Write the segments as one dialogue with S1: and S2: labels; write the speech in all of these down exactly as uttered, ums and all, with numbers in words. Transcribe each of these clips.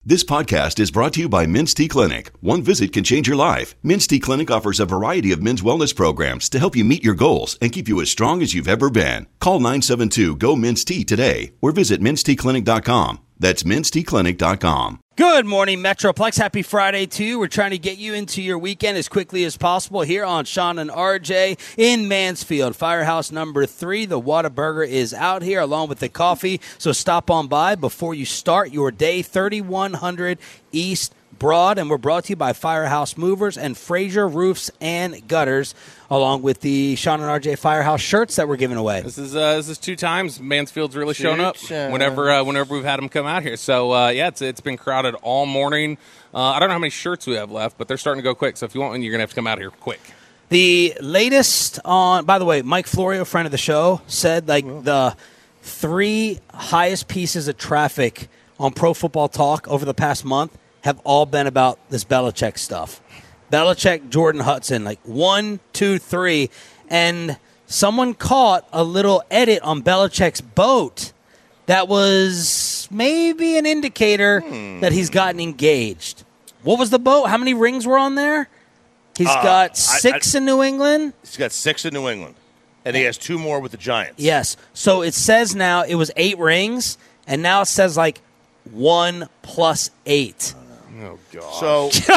S1: This podcast is brought to you by Men's T Clinic. One visit can change your life. Men's T Clinic offers a variety of men's wellness programs to help you meet your goals and keep you as strong as you've ever been. Call nine seven two, G O, Men's T today or visit mens t clinic dot com. That's mens t clinic dot com.
S2: Good morning, Metroplex. Happy Friday to you. We're trying to get you into your weekend as quickly as possible here on Sean and R J in Mansfield. Firehouse number three. The Whataburger is out here along with the coffee. So stop on by before you start your day. thirty-one hundred East Broad. And we're brought to you by Firehouse Movers and Fraser Roofs and Gutters, along with the Sean and R J Firehouse shirts that we're giving away.
S3: This is uh, this is two times Mansfield's really shown up whenever uh, whenever we've had them come out here. So uh, yeah, it's it's been crowded all morning. Uh, I don't know how many shirts we have left, but they're starting to go quick. So if you want one, you're gonna have to come out here quick.
S2: The latest on, by the way, Mike Florio, friend of the show, said like the three highest pieces of traffic on Pro Football Talk over the past month have all been about this Belichick stuff. Belichick, Jordan Hudson, like one, two, three. And someone caught a little edit on Belichick's boat that was maybe an indicator hmm. that he's gotten engaged. What was the boat? How many rings were on there? He's uh, got six I, I, in New England.
S4: He's got six in New England. And he has two more with the Giants.
S2: Yes. So it says now it was eight rings, and now it says like one plus eight.
S3: Oh, God.
S4: So
S3: this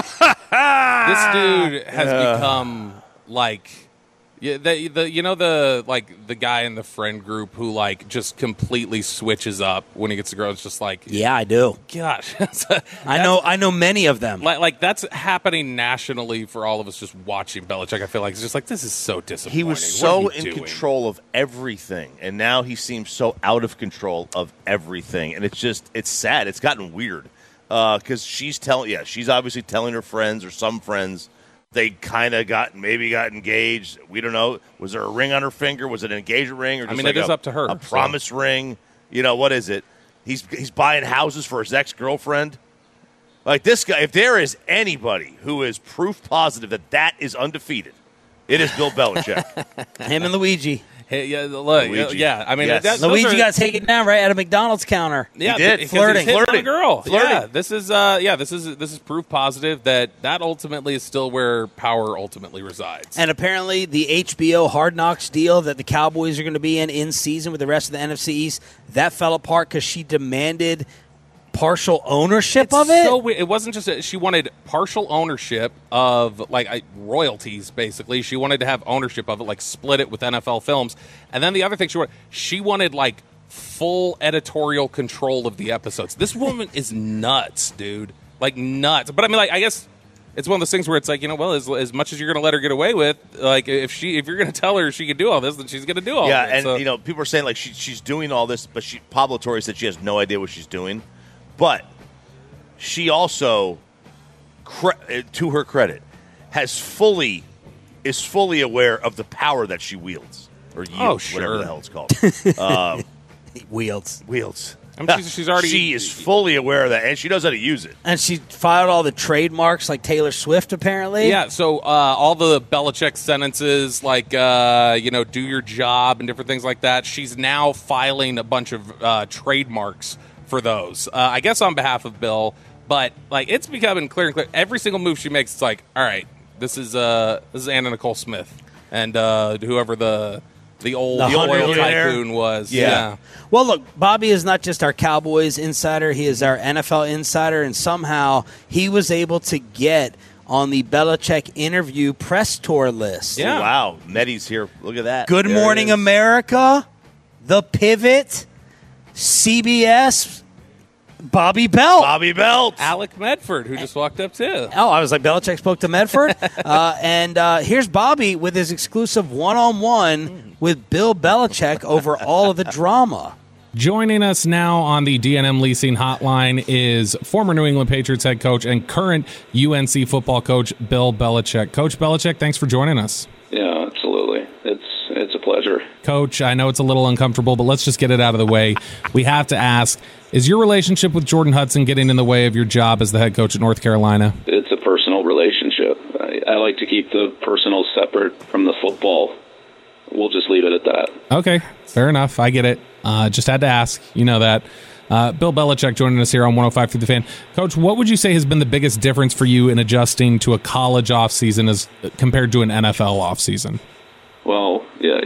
S3: dude has uh, become like, yeah, the, the you know the like the guy in the friend group who like just completely switches up when he gets a girl. It's just like,
S2: yeah, I do.
S3: Gosh,
S2: I know, I know many of them.
S3: Like, like that's happening nationally for all of us just watching Belichick. I feel like it's just like this is so disappointing.
S4: He was so in
S3: doing?
S4: control of everything, and now he seems so out of control of everything, and it's just it's sad. It's gotten weird. Because uh, she's telling, yeah, she's obviously telling her friends or some friends they kind of got, maybe got engaged. We don't know. Was there a ring on her finger? Was it an engagement ring? Or just
S3: I mean,
S4: like
S3: it is
S4: a,
S3: up to her.
S4: A promise so. ring? You know, what is it? He's he's buying houses for his ex-girlfriend. Like this guy, if there is anybody who is proof positive that that is undefeated, it is Bill Belichick.
S2: Him and Luigi.
S3: Hey, yeah, look, Luigi. yeah. I mean,
S4: yes.
S3: that,
S2: Luigi
S3: are,
S2: got taken down right at a McDonald's counter.
S3: Yeah,
S4: he did
S2: flirting,
S3: he's
S4: flirting,
S3: a girl.
S4: flirting.
S3: Yeah, this is, uh, yeah, this is this is proof positive that that ultimately is still where power ultimately resides.
S2: And apparently, the H B O Hard Knocks deal that the Cowboys are going to be in in season with the rest of the N F C East that fell apart because she demanded partial ownership
S3: it's
S2: of it.
S3: So weird. It wasn't just a, she wanted partial ownership of like I, royalties. Basically, she wanted to have ownership of it, like split it with N F L Films. And then the other thing she wanted, she wanted like full editorial control of the episodes. This woman is nuts, dude. Like nuts. But I mean, like I guess it's one of those things where it's like, you know, well, as, as much as you're going to let her get away with, like if she if you're going to tell her she can do all this, then she's going to do all.
S4: Yeah,
S3: of it.
S4: and
S3: so.
S4: you know, people are saying like she, she's doing all this, but she Pablo Torre said she has no idea what she's doing. But she also, cre- to her credit, has fully is fully aware of the power that she wields or yields,
S3: oh, sure.
S4: whatever the hell it's called. um,
S2: wields,
S4: wields.
S3: I mean, she's, she's already.
S4: She is fully aware of that, and she knows how to use it.
S2: And she filed all the trademarks, like Taylor Swift, apparently.
S3: Yeah. So uh, all the Belichick sentences, like uh, you know, do your job and different things like that. She's now filing a bunch of uh, trademarks for those, uh, I guess on behalf of Bill, but like it's becoming clear and clear. Every single move she makes, it's like, all right, this is uh, this is Anna Nicole Smith and uh, whoever the the old
S2: the
S3: oil tycoon was.
S4: Yeah.
S3: yeah.
S2: Well, look, Bobby is not just our Cowboys insider; he is our N F L insider, and somehow he was able to get on the Belichick interview press tour list.
S3: Yeah.
S4: Oh, wow, Meddy's here. Look at that.
S2: Good
S4: there
S2: Morning America, The Pivot, C B S. Bobby Belt.
S4: Bobby Belt.
S3: Alec Medford, who just walked up too.
S2: Oh, I was like, Belichick spoke to Medford. uh, and uh, here's Bobby with his exclusive one-on-one with Bill Belichick over all of the drama.
S5: Joining us now on the D N M Leasing Hotline is former New England Patriots head coach and current U N C football coach Bill Belichick. Coach Belichick, thanks for joining us.
S6: Yeah, absolutely. It's it's a pleasure.
S5: Coach, I know it's a little uncomfortable, but let's just get it out of the way. We have to ask, is your relationship with Jordan Hudson getting in the way of your job as the head coach at North Carolina?
S6: It's a personal relationship. I, I like to keep the personal separate from the football. We'll just leave it at that.
S5: Okay, fair enough. I get it. Uh, just had to ask. You know that. Uh, Bill Belichick joining us here on one oh five through the Fan. Coach, what would you say has been the biggest difference for you in adjusting to a college offseason as compared to an N F L offseason?
S6: Well, yeah,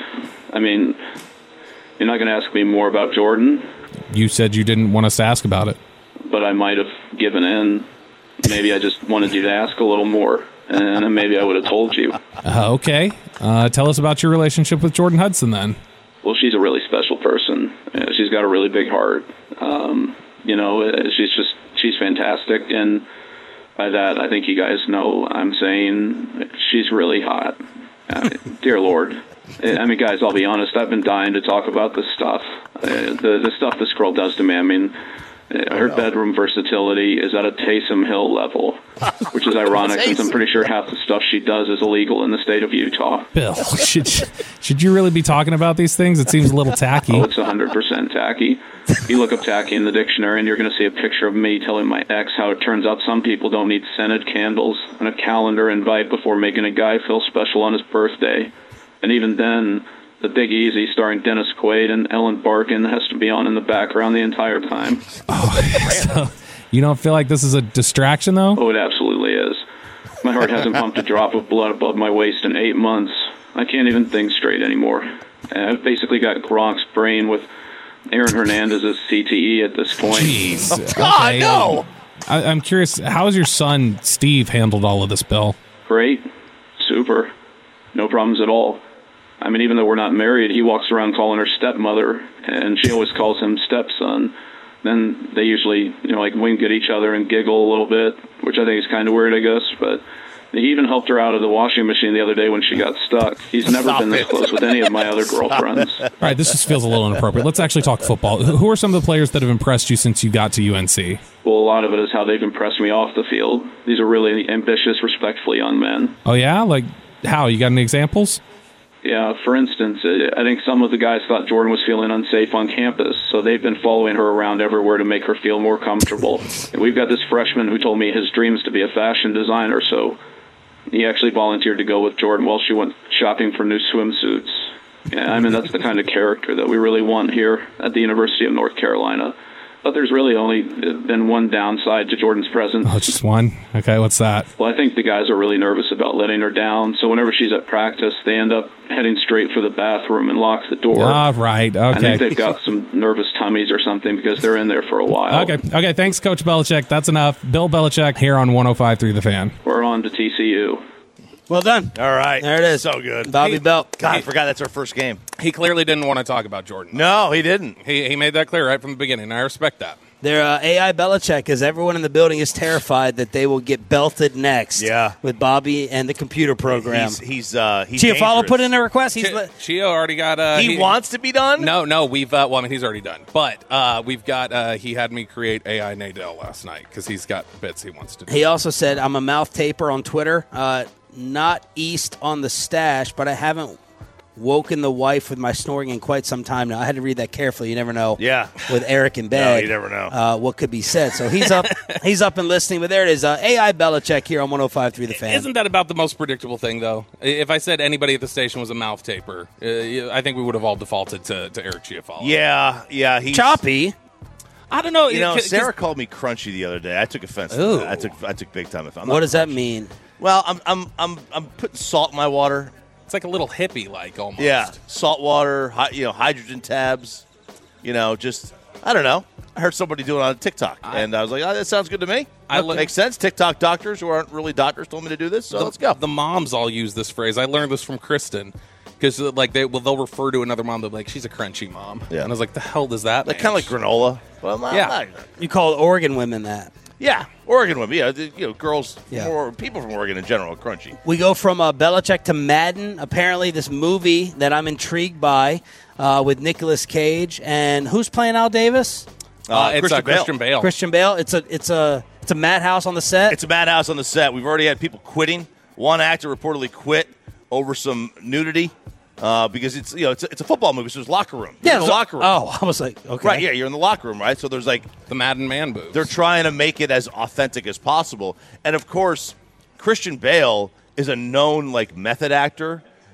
S6: I mean, you're not going to ask me more about Jordan.
S5: You said you didn't want us to ask about it.
S6: But I might have given in. Maybe I just wanted you to ask a little more, and then maybe I would have told you.
S5: Uh, okay. Uh, tell us about your relationship with Jordan Hudson then.
S6: Well, she's a really special person. Uh, she's got a really big heart. Um, you know, uh, she's just, she's fantastic. And by that, I think you guys know I'm saying she's really hot. Uh, dear Lord. I mean, guys, I'll be honest. I've been dying to talk about this stuff. Uh, the, the stuff this girl does to me. I mean, her bedroom versatility is at a Taysom Hill level, which is ironic since I'm pretty sure half the stuff she does is illegal in the state of Utah.
S5: Bill, should should you really be talking about these things? It seems a little tacky.
S6: Oh, it's one hundred percent tacky. You look up tacky in the dictionary and you're going to see a picture of me telling my ex how it turns out some people don't need scented candles and a calendar invite before making a guy feel special on his birthday. And even then, The Big Easy, starring Dennis Quaid and Ellen Barkin, has to be on in the background the entire time.
S5: Oh, so you don't feel like this is a distraction, though?
S6: Oh, it absolutely is. My heart hasn't pumped a drop of blood above my waist in eight months. I can't even think straight anymore. I've basically got Gronk's brain with Aaron Hernandez's C T E at this point.
S5: Jeez.
S4: Oh, God,
S5: Okay,
S4: no!
S5: um, I, I'm curious, how has your son, Steve, handled all of this, Bill?
S6: Great. Super. No problems at all. I mean, even though we're not married, he walks around calling her stepmother, and she always calls him stepson. Then they usually, you know, like wink at each other and giggle a little bit, which I think is kind of weird, I guess. But he even helped her out of the washing machine the other day when she got stuck. He's never
S4: Stop
S6: been this
S4: it.
S6: close with any of my other girlfriends.
S5: All right, this just feels a little inappropriate. Let's actually talk football. Who are some of the players that have impressed you since you got to U N C?
S6: Well, a lot of it is how they've impressed me off the field. These are really ambitious, respectful young men.
S5: Oh, yeah? Like, how? You got any examples?
S6: Yeah, for instance, I think some of the guys thought Jordan was feeling unsafe on campus, so they've been following her around everywhere to make her feel more comfortable. And we've got this freshman who told me his dream is to be a fashion designer, so he actually volunteered to go with Jordan while she went shopping for new swimsuits. Yeah, I mean, that's the kind of character that we really want here at the University of North Carolina. But there's really only been one downside to Jordan's presence.
S5: Oh, just one? Okay, what's that?
S6: Well, I think the guys are really nervous about letting her down, so whenever she's at practice, they end up heading straight for the bathroom and lock the door.
S5: Ah, right,
S6: I
S5: okay.
S6: think they've got some nervous tummies or something because they're in there for a while.
S5: Okay, okay, thanks, Coach Belichick. That's enough. Bill Belichick here on one oh five point three The Fan.
S6: We're on to T C U.
S2: Well done.
S4: All right.
S2: There it is.
S4: So good.
S2: Bobby Belt.
S4: God, I forgot that's our first game.
S3: He clearly didn't want to talk about Jordan.
S4: No, he didn't.
S3: He, he made that clear right from the beginning. I respect that.
S2: Their uh, A I Belichick, because everyone in the building is terrified that they will get belted next.
S4: Yeah.
S2: With Bobby and the computer program.
S4: He's he's uh he's
S2: Chiafalo
S4: dangerous.
S2: put in a request. He's
S3: Ch-
S2: li-
S3: Chio already got. Uh,
S4: He, wants to be done.
S3: No, no, we've. Uh, well, I mean, he's already done, but uh, we've got. Uh, he had me create A I Nadell last night because he's got bits he wants to do.
S2: he also said, I'm a mouth taper on Twitter. Uh, not east on the stash, but I haven't woken the wife with my snoring in quite some time now. I had to read that carefully. You never know.
S4: Yeah.
S2: With Eric in bed.
S4: No, you never know.
S2: Uh, what could be said. So he's up he's up and listening. But there it is. Uh, A I Belichick here on one oh five point three The Fan.
S3: Isn't that about the most predictable thing, though? If I said anybody at the station was a mouth taper, uh, I think we would have all defaulted to, to Eric Chiafalo.
S4: Yeah, yeah. He's
S2: Choppy?
S3: I don't know.
S4: You know,
S3: 'cause-
S4: Sarah called me crunchy the other day. I took offense.
S2: Ooh.
S4: To that. I took I took big time offense. I'm
S2: What
S4: not
S2: does that
S4: crunchy.
S2: mean?
S4: Well, I'm I'm I'm I'm putting salt in my water.
S3: It's like a little hippie-like almost.
S4: Yeah, salt water, hi, you know, hydrogen tabs. You know, just I don't know. I heard somebody do it on TikTok,
S3: I-
S4: and I was like, "Oh, that sounds good to me."
S3: I
S4: That
S3: look-
S4: makes sense. TikTok doctors who aren't really doctors told me to do this, so
S3: the,
S4: let's go.
S3: The moms all use this phrase. I learned this from Kristen because like they well they'll refer to another mom. They're like, she's a crunchy mom.
S4: Yeah.
S3: And I was like, the hell does that?
S4: Like
S3: mean?
S4: kind of like granola. Well, not,
S3: Yeah.
S4: not-
S2: You called Oregon women that.
S4: yeah, Oregon women. Yeah, the- you know, girls,
S2: Yeah.
S4: more people from Oregon in general, are crunchy.
S2: We go from uh, Belichick to Madden. Apparently, this movie that I'm intrigued by uh, with Nicolas Cage and who's playing Al Davis?
S3: Uh, it's
S4: Christian
S3: uh,
S4: Bale.
S3: Christian Bale.
S2: Christian Bale. It's a it's a it's a madhouse on the set.
S4: It's a madhouse on the set. We've already had people quitting. One actor reportedly quit over some nudity uh, because it's you know it's a, it's a football movie, so there's locker room. You're
S2: yeah,
S4: in the
S2: so-
S4: locker room.
S2: Oh, I was like, okay,
S4: Right, yeah, you're in the locker room, right? So there's like
S3: the Madden man boobs.
S4: they're trying to make it as authentic as possible. And of course, Christian Bale is a known like method actor.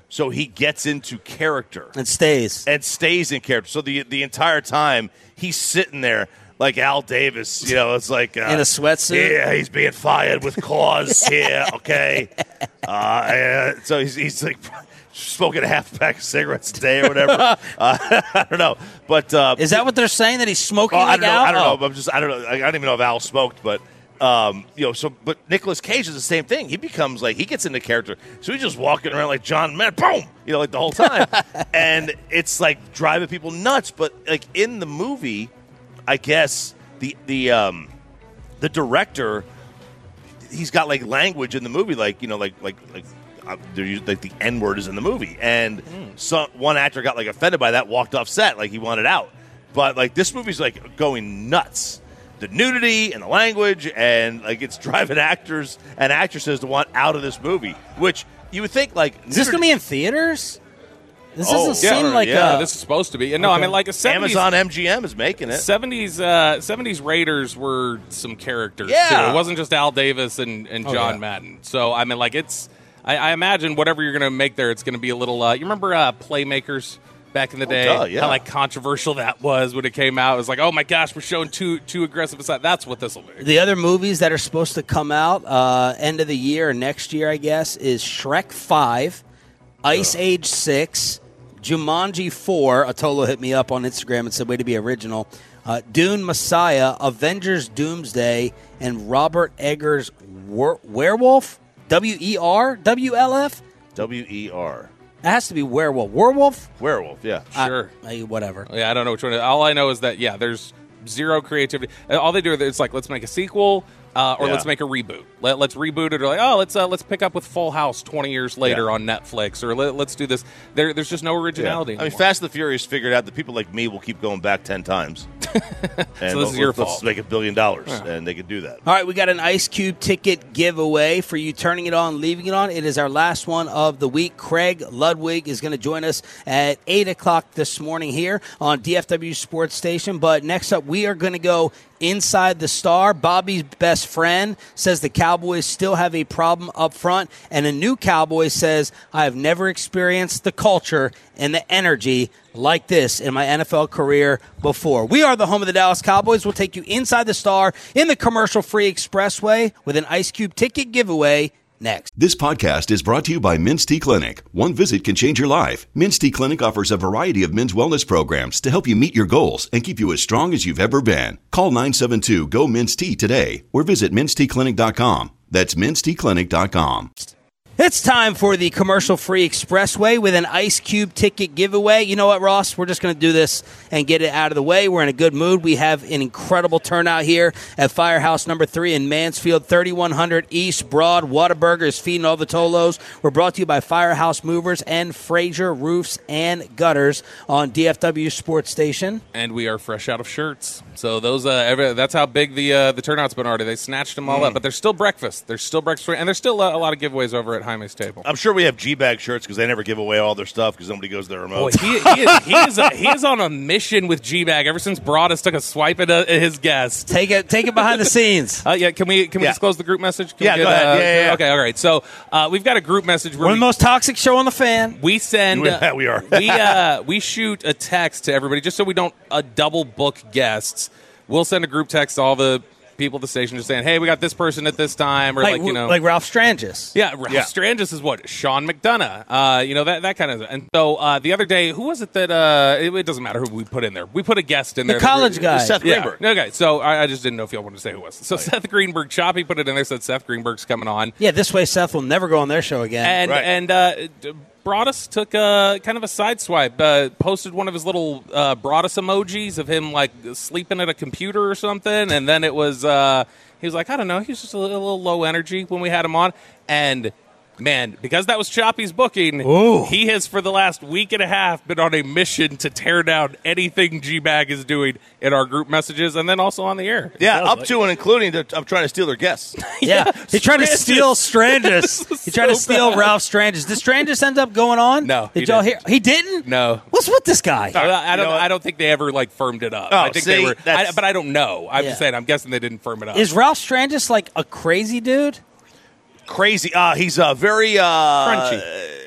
S4: so he gets into character
S2: and stays
S4: and stays in character. So the the entire time he's sitting there like Al Davis, you know, it's like uh,
S2: in a sweatsuit.
S4: Yeah, he's being fired with cause here. Okay, uh, uh, so he's he's like smoking a half pack of cigarettes a day or whatever. uh, I don't know, but uh,
S2: is that what they're saying that he's smoking?
S4: Oh,
S2: like
S4: I don't know.
S2: Al?
S4: I don't know.
S2: Oh.
S4: But I'm just I don't know. I don't even know if Al smoked, but. Um, you know, so but Nicolas Cage is the same thing. He becomes like he gets into character, so he's just walking around like John Madden, boom, you know, like the whole time, and it's like driving people nuts. But like in the movie, I guess the the um, the director, he's got like language in the movie, like you know, like like like uh, like the N word is in the movie, and mm. some one actor got like offended by that, walked off set, like he wanted out. But like this movie's like going nuts. The nudity and the language, and like it's driving actors and actresses to want out of this movie. Which you would think, like,
S2: is this going to be in theaters? This
S4: oh,
S2: doesn't
S4: yeah,
S2: seem like
S4: yeah.
S2: a,
S3: this is supposed to be. No, okay. I mean like a seventies,
S4: Amazon M G M is making it.
S3: Seventies, uh, seventies Raiders were some characters.
S4: Yeah,
S3: too. It wasn't just Al Davis and, and John
S2: oh, yeah.
S3: Madden. So I mean, like it's. I, I imagine whatever you're going to make there, it's going to be a little. Uh, you remember uh, Playmakers? Back in the day,
S4: oh, duh, yeah.
S3: how like controversial that was when it came out. It was like, oh my gosh, we're showing too too aggressive a side. That's what this will be.
S2: The other movies that are supposed to come out uh, end of the year or next year, I guess, is Shrek five, Ice Ugh. Age six, Jumanji four. Atolo hit me up on Instagram and said, way to be original. Uh, Dune Messiah, Avengers Doomsday, and Robert Eggers' Wer- Werewolf? W E R? W L F?
S4: W E R.
S2: It has to be werewolf. Werewolf?
S4: Werewolf, yeah.
S3: Sure.
S2: Uh, whatever.
S3: Yeah, I don't know which one. All I know is that, yeah, there's zero creativity. All they do is it's like, let's make a sequel uh, or
S4: yeah.
S3: let's make a reboot. Let, let's reboot it or like, oh, let's uh, let's pick up with Full House twenty years later
S4: yeah.
S3: on Netflix or let, let's do this. There, there's just no originality
S4: yeah. I mean, Fast and the Furious figured out that people like me will keep going back ten times. And
S3: so this is your
S4: let's,
S3: fault.
S4: Let's make a billion dollars,
S3: yeah.
S4: and they can do that.
S2: All right, we got an Ice Cube ticket giveaway for you turning it on, leaving it on. It is our last one of the week. Craig Ludwig is going to join us at eight o'clock this morning here on D F W Sports Station. But next up, we are going to go inside the Star. Bobby's best friend says the Cowboys still have a problem up front, and a new Cowboy says, I have never experienced the culture and the energy like this in my N F L career before. We are the home of the Dallas Cowboys. We'll take you inside the Star in the commercial-free expressway with an Ice Cube ticket giveaway next.
S1: This podcast is brought to you by Minstead Clinic. One visit can change your life. Minstead Clinic offers a variety of men's wellness programs to help you meet your goals and keep you as strong as you've ever been. Call nine seven two, G O, M I N S T today or visit minstead clinic dot com. That's minstead clinic dot com.
S2: It's time for the commercial-free expressway with an Ice Cube ticket giveaway. You know what, Ross? We're just going to do this and get it out of the way. We're in a good mood. We have an incredible turnout here at Firehouse number three in Mansfield, thirty-one hundred East Broad. Whataburger is feeding all the Tolos. We're brought to you by Firehouse Movers and Fraser Roofs and Gutters on D F W Sports Station.
S3: And we are fresh out of shirts. So those, uh, every, that's how big the uh, the turnout's been already. They snatched them all mm. up. But there's still breakfast. There's still breakfast. And there's still a, a lot of giveaways over at Jaime's table.
S4: I'm sure we have G-Bag shirts because they never give away all their stuff because nobody goes to their remote.
S3: Boy, he, he, is, he, is a, he is on a mission with G-Bag ever since Broadus took a swipe at, uh, at his guest.
S2: Take it take it behind the scenes.
S3: Uh, yeah, can we can we
S4: yeah.
S3: disclose the group message? Can
S4: yeah,
S3: we get,
S4: go ahead.
S3: Uh,
S4: yeah, yeah, yeah.
S3: Okay, all right. So uh, we've got a group message. Where
S2: We're
S3: we,
S2: the most toxic show on the fan.
S3: We send.
S4: Yeah, we are.
S3: we uh, we shoot a text to everybody just so we don't uh, double book guests. We'll send a group text to all the people at the station just saying, hey, we got this person at this time, or like, like you know.
S2: Like Ralph Strangis.
S3: Yeah, Ralph
S4: yeah.
S3: Strangis is what? Sean McDonough. Uh, you know, that that kind of. And so uh, the other day, who was it that, uh, it, it doesn't matter who we put in there. We put a guest in
S2: the
S3: there.
S2: The college
S3: that,
S2: guy.
S4: Seth
S3: yeah.
S4: Greenberg.
S3: Okay, so I, I just didn't know if y'all wanted to say who it was. So oh, Seth yeah. Greenberg, Choppy put it in there, said Seth Greenberg's coming on.
S2: Yeah, this way Seth will never go on their show again.
S3: And,
S4: right.
S3: and uh, Broadus took a, kind of a sideswipe, uh, posted one of his little uh, Broadus emojis of him like sleeping at a computer or something, and then it was... Uh, He was like, I don't know, he was just a little, a little low energy when we had him on. And, man, because that was Choppy's booking,
S2: Ooh.
S3: he has, for the last week and a half, been on a mission to tear down anything G-Bag is doing in our group messages and then also on the air.
S4: Yeah, up
S3: like.
S4: to and including the, I'm trying to steal their guests.
S2: Yeah, yeah. He tried to steal Strangis. He tried
S3: so
S2: to steal
S3: bad.
S2: Ralph Strangis. Did Strangis end up going on?
S3: No,
S2: Did
S3: he
S2: y'all
S3: didn't.
S2: hear? He didn't?
S3: No.
S2: What's with this guy?
S3: I, I don't.
S4: You know
S3: I don't think they ever like firmed it up.
S4: Oh,
S3: I think
S4: see,
S3: they were, I,
S4: that's-
S3: but I don't know. I'm
S2: Yeah.
S3: just saying. I'm guessing they didn't firm it up.
S2: Is Ralph Strangis like a crazy dude?
S4: Crazy. Uh, he's uh, very... Uh,
S3: Crunchy.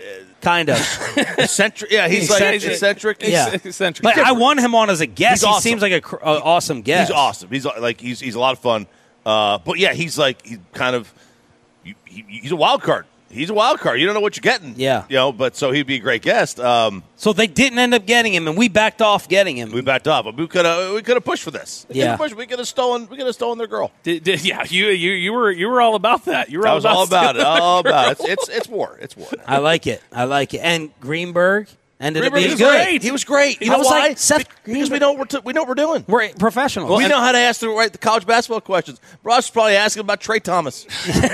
S2: Kind of.
S4: eccentric. Yeah, he's
S2: Eccentric.
S4: like eccentric.
S2: Yeah.
S3: Eccentric.
S2: But I want him on as a guest.
S4: He's
S2: He
S4: awesome.
S2: seems like an cr- uh, awesome guest.
S4: He's awesome. He's like he's he's a lot of fun. Uh, but yeah, he's like he's kind of he, he, he's a wild card. He's a wild card. You don't know what you're getting.
S2: Yeah.
S4: You know, but so he'd be a great guest. Um,
S2: So they didn't end up getting him, and we backed off getting him.
S4: we backed up, but we could have we could have pushed for this. We
S2: Yeah.
S4: could've pushed- we could have stolen we could have stolen their girl.
S3: Did, did, yeah, you you you were you were all about that. You were
S4: I
S3: all
S4: was
S3: about
S4: all about it. All about it. It's it's it's war. It's war.
S2: I like it. I like it. And Greenberg ended
S4: Greenberg
S2: up being
S4: was
S2: good.
S4: great. He was great. You
S2: I
S4: know
S2: was
S4: why?
S2: like, Seth
S4: Be- because we
S2: Greenberg-
S4: know what we're t- we know what we're doing.
S2: We're professionals.
S4: we
S2: And-
S4: know how to ask the right the college basketball questions. Ross is probably asking about Trey Thomas.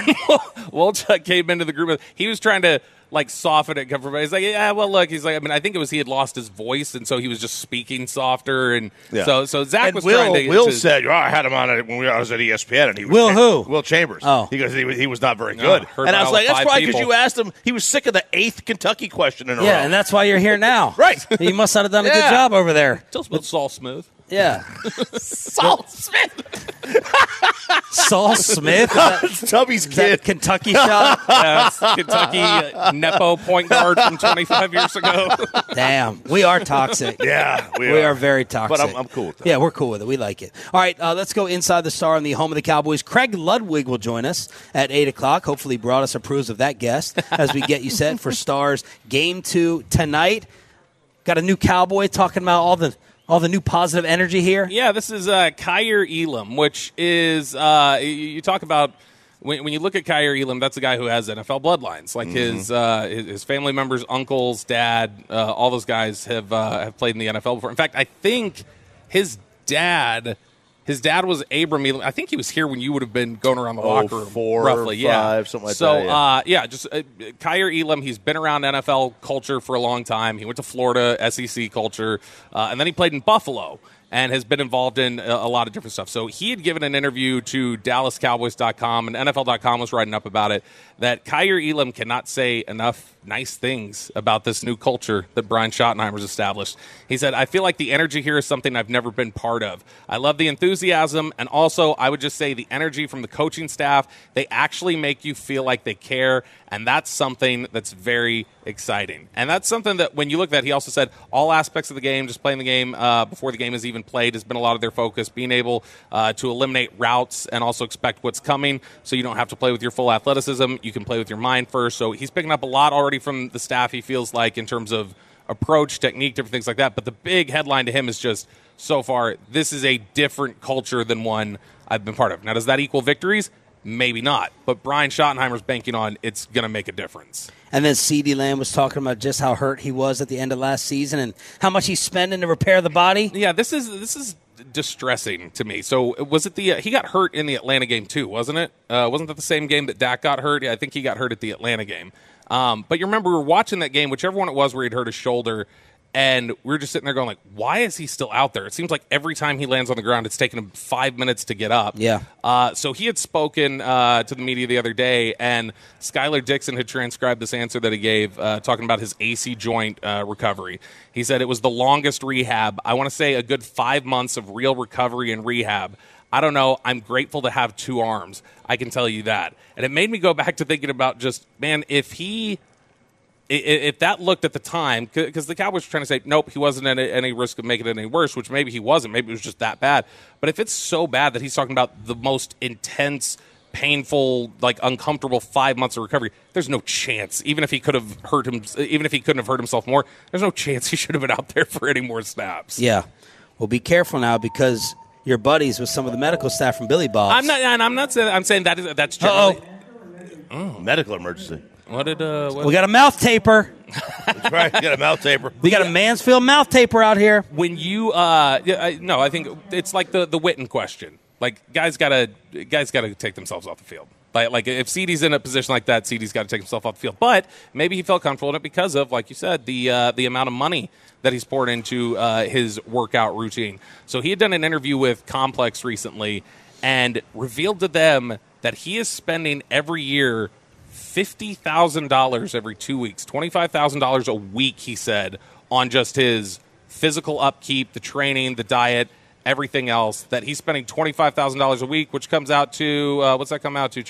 S3: Wolchuk came into the group. He was trying to like soften it. Come from he's like, yeah, well, look, he's like, I mean, I think it was he had lost his voice, and so he was just speaking softer, and
S4: Yeah.
S3: so so Zach
S4: And
S3: was
S4: Will,
S3: trying to.
S4: Will
S3: to,
S4: said, oh, I had him on it when we, I was at E S P N, and he was
S2: Will who?
S4: Will Chambers.
S2: Oh.
S4: He goes, he, was- he was not very
S3: No,
S4: good.
S3: heard
S4: and I was
S3: about
S4: like, that's
S3: five
S4: probably because
S3: people.
S4: you asked him. He was sick of the eighth Kentucky question in a row.
S2: yeah, and that's why you're here now.
S4: Right.
S2: You must not have done a good
S4: Yeah.
S2: job over there.
S3: Tell us about Saul Smooth.
S2: Yeah.
S4: Saul Smith,
S2: Saul Smith? Is that,
S4: Tubby's
S2: is that
S4: kid.
S2: Kentucky shot?
S3: Uh, Kentucky uh, Nepo point guard from twenty-five years ago.
S2: Damn. We are toxic.
S4: Yeah, we,
S2: We are very toxic.
S4: But I'm, I'm cool with that.
S2: Yeah, we're cool with it. We like it. All right, uh, let's go inside the Star in the home of the Cowboys. Craig Ludwig will join us at eight o'clock. Hopefully Broadus approves of that guest as we get you set for Stars Game two tonight. Got a new Cowboy talking about all the all the new positive energy here.
S3: Yeah, this is uh, Kyer Elam, which is uh, you, you talk about when, when you look at Kyer Elam, that's a guy who has N F L bloodlines. Like his, uh, his his family members, uncles, dad, uh, all those guys have uh, have played in the N F L before. In fact, I think his dad. His dad was Abram Elam. I think he was here when you would have been going around the
S4: Oh,
S3: locker room,
S4: four,
S3: roughly. Yeah,
S4: five, something like
S3: so,
S4: that, yeah.
S3: uh, yeah, just uh, Kyer Elam. He's been around N F L culture for a long time. He went to Florida, S E C culture, uh, and then he played in Buffalo and has been involved in a, a lot of different stuff. So he had given an interview to Dallas Cowboys dot com, and N F L dot com was writing up about it, that Kyer Elam cannot say enough nice things about this new culture that Brian Schottenheimer's established. He said, I feel like the energy here is something I've never been part of. I love the enthusiasm, and also I would just say the energy from the coaching staff. They actually make you feel like they care, and that's something that's very exciting. And that's something that when you look at that, he also said all aspects of the game, just playing the game uh, before the game is even played, has been a lot of their focus, being able uh, to eliminate routes and also expect what's coming so you don't have to play with your full athleticism. You can play with your mind first. So he's picking up a lot already from the staff, he feels like, in terms of approach, technique, different things like that. But the big headline to him is just, so far, this is a different culture than one I've been part of. Now, does that equal victories? Maybe not. But Brian Schottenheimer's banking on it's going to make a difference.
S2: And then CeeDee Lamb was talking about just how hurt he was at the end of last season and how much he's spending to repair the body.
S3: Yeah, this is this is distressing to me. So was it the uh, he got hurt in the Atlanta game too, wasn't it? Uh, wasn't that the same game that Dak got hurt? Yeah, I think he got hurt at the Atlanta game. Um, but you remember we were watching that game, whichever one it was, where he'd hurt his shoulder, and we were just sitting there going like, why is he still out there? It seems like every time he lands on the ground, it's taking him five minutes to get up.
S2: Yeah.
S3: Uh, so he had spoken uh, to the media the other day, and Skylar Dixon had transcribed this answer that he gave, uh, talking about his A C joint uh, recovery. He said it was the longest rehab. I want to say a good five months of real recovery and rehab. I don't know. I'm grateful to have two arms. I can tell you that. And it made me go back to thinking about just, man, if he, if that looked at the time, because the Cowboys were trying to say, nope, he wasn't at any risk of making it any worse, which maybe he wasn't. Maybe it was just that bad. But if it's so bad that he's talking about the most intense, painful, like uncomfortable five months of recovery, there's no chance. Even if he could have hurt him, even if he couldn't have hurt himself more, there's no chance he should have been out there for any more snaps.
S2: Yeah. Well, be careful now because you're buddies with some of the medical staff from Billy Bob's.
S3: I'm not. And I'm not saying. I'm saying that is that's generally.
S2: Uh-oh.
S4: Medical emergency.
S3: What did uh? What,
S2: We got a mouth taper.
S4: That's right. You got a mouth taper.
S2: We got a Mansfield mouth taper out here.
S3: when you uh, yeah, I, no, I think it's like the the Witten question. Like guys gotta guys gotta take themselves off the field. Like, like if C D's in a position like that, C D's got to take himself off the field. But maybe he felt comfortable in it because of, like you said, the uh, the amount of money that he's poured into uh, his workout routine. So he had done an interview with Complex recently and revealed to them that he is spending every year fifty thousand dollars every two weeks, twenty-five thousand dollars a week, he said, on just his physical upkeep, the training, the diet, everything else, that he's spending twenty-five thousand dollars a week, which comes out to, uh, what's that come out to, Chop?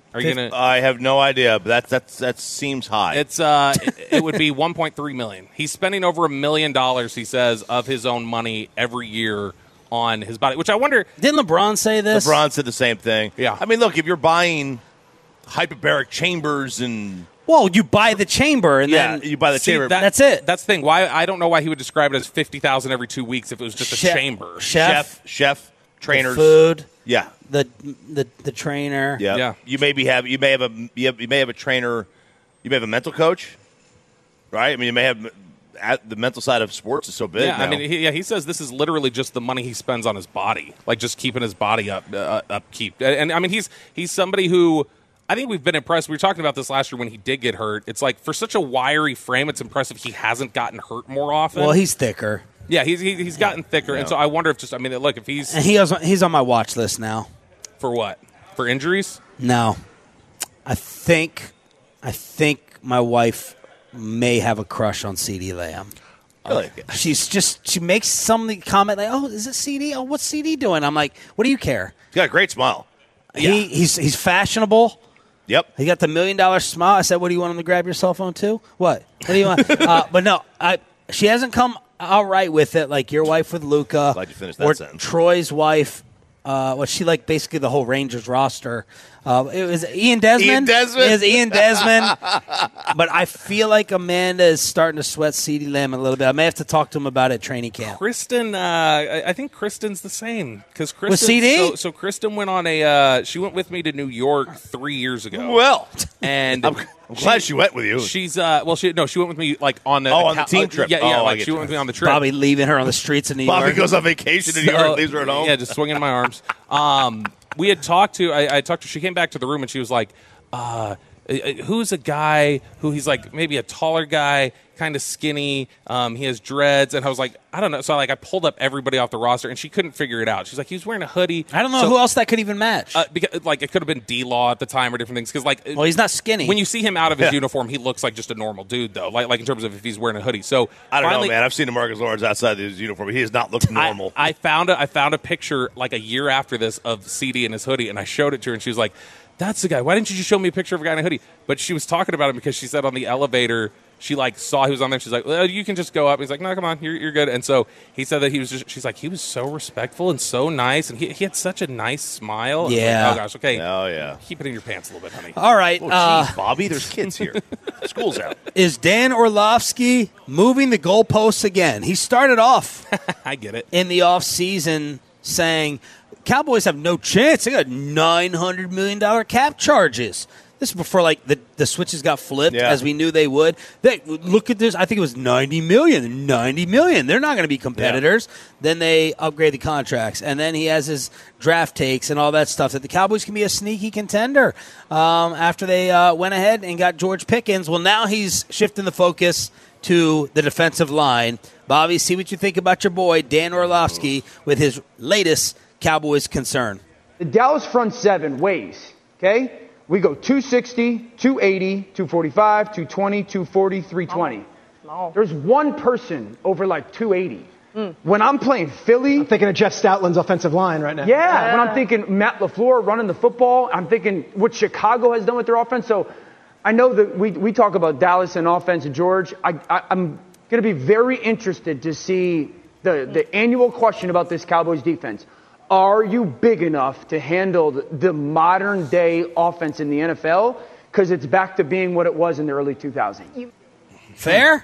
S3: Are you gonna?
S4: I have no idea, but that that's that seems high.
S3: It's uh, it, it would be one point three million. He's spending over a million dollars. He says of his own money every year on his body, which I wonder.
S2: Didn't LeBron say this?
S4: LeBron said the same thing.
S3: Yeah.
S4: I mean, look, if you're buying hyperbaric chambers and
S2: Well, you buy the chamber and
S4: yeah,
S2: then
S4: you buy the
S3: See,
S4: chamber.
S3: that-
S2: that's it.
S3: That's the thing. Why I don't know why he would describe it as fifty thousand every two weeks if it was just a
S2: Chef-
S3: chamber.
S2: chef,
S4: chef, chef, trainers,
S2: the food,
S4: yeah,
S2: the the the trainer.
S4: yeah,
S3: Yeah.
S4: You maybe have you may have a you, have, you may have a trainer, you may have a mental coach, right? I mean, you may have at the mental side of sports is so big.
S3: Yeah,
S4: now.
S3: I mean, he, yeah, he says this is literally just the money he spends on his body, like just keeping his body up, uh, upkeep. And, and I mean, he's he's somebody who I think we've been impressed. We were talking about this last year when he did get hurt. It's like for such a wiry frame, it's impressive he hasn't gotten hurt more often.
S2: Well, he's thicker,
S3: yeah, he's he, he's gotten thicker, and so I wonder if just I mean, look, if he's
S2: and he has, he's on my watch list now.
S3: for what for injuries.
S2: No, I think I think my wife may have a crush on CeeDee Lamb.
S4: really,
S2: She's just she makes some comment like, "Oh, is it C D? Oh, what's C D doing?" I'm like, "What do you care?"
S4: he's got a great smile.
S2: He he's he's fashionable.
S4: Yep.
S2: He got the million dollar smile. I said, "What do you want him to grab your cell phone too? What? What do you want?" uh, but no, I she hasn't come all right with it, like your wife with Luca,
S4: Glad you finished that
S2: or
S4: sentence.
S2: Troy's wife. Uh, well, she like basically the whole Rangers roster. Uh, it was Ian Desmond.
S4: Ian Desmond?
S2: It was Ian Desmond. But I feel like Amanda is starting to sweat CeeDee Lamb a little bit. I may have to talk to him about it at training camp.
S3: Kristen, uh, I, I think Kristen's the same because Kristen.
S2: With C D?
S3: So, so Kristen went on a. Uh, she went with me to New York three years ago.
S4: Well,
S3: and
S4: I'm, I'm glad she went with you.
S3: She's uh, well, she no, she went with me like on the
S4: Oh, on the
S3: uh,
S4: team trip.
S3: Yeah, yeah,
S4: Oh, I
S3: like
S4: get
S3: she
S4: you.
S3: went with me on the trip.
S2: Bobby leaving her on the streets of New
S4: Bobby
S2: York.
S4: goes on vacation to New
S3: So-
S4: York, leaves her at home.
S3: Yeah, just swinging my arms. Um, we had talked to. I, I talked to. She came back to the room and she was like, uh, "Who's a guy who he's like maybe a taller guy, kind of skinny. Um, he has dreads." And I was like, "I don't know." So like I pulled up everybody off the roster and she couldn't figure it out. She's like, "He was wearing a hoodie."
S2: I don't know
S3: So,
S2: who else that could even match.
S3: Uh, because like it could have been D-Law at the time or different things because like
S2: well, he's not skinny.
S3: when you see him out of his
S4: Yeah.
S3: uniform, he looks like just a normal dude, though. Like, like in terms of if he's wearing a hoodie. So
S4: I don't
S3: finally,
S4: know, man. I've seen DeMarcus Lawrence outside his uniform. He does not look normal.
S3: I, I found a, I found a picture like a year after this of C D in his hoodie, and I showed it to her, and she was like, "That's the guy. Why didn't you just show me a picture of a guy in a hoodie?" But she was talking about him because she said on the elevator. She like saw he was on there. She's like, well, "You can just go up." He's like, "No, come on, you're, you're good." And so he said that he was just. She's like, he was so respectful and so nice, and he, he had such a nice smile. I was like,
S2: Yeah.
S3: oh gosh. Okay.
S4: oh, yeah.
S3: Keep it in your pants a little bit, honey.
S2: All right.
S4: Oh,
S2: uh,
S4: geez, Bobby, there's kids here. School's out.
S2: is Dan Orlovsky moving the goalposts again? He started off
S3: I get it.
S2: in the offseason saying Cowboys have no chance. They got nine hundred million dollars cap charges. This is before like the, the switches got flipped,
S4: Yeah.
S2: as we knew they would. They look at this. I think it was ninety million dollars. ninety million dollars. They're not going to be competitors. Then they upgrade the contracts, and then he has his draft takes and all that stuff. That the Cowboys can be a sneaky contender um, after they uh, went ahead and got George Pickens. Well, now he's shifting the focus to the defensive line. Bobby, see what you think about your boy Dan Orlovsky with his latest Cowboys concern.
S7: The Dallas front seven weighs, okay? We go two sixty, two eighty, two forty-five, two twenty, two forty, three twenty.
S8: No.
S7: There's one person over like two eighty. When I'm playing Philly,
S8: I'm thinking of Jeff Stoutland's offensive line right now.
S7: yeah, when I'm thinking Matt LaFleur running the football, I'm thinking what Chicago has done with their offense. So I know that we, we talk about Dallas and offense and George. I, I, I'm going to be very interested to see the, the annual question about this Cowboys defense. Are you big enough to handle the modern day offense in the N F L? Because it's back to being what it was in the early two thousands.
S2: Fair?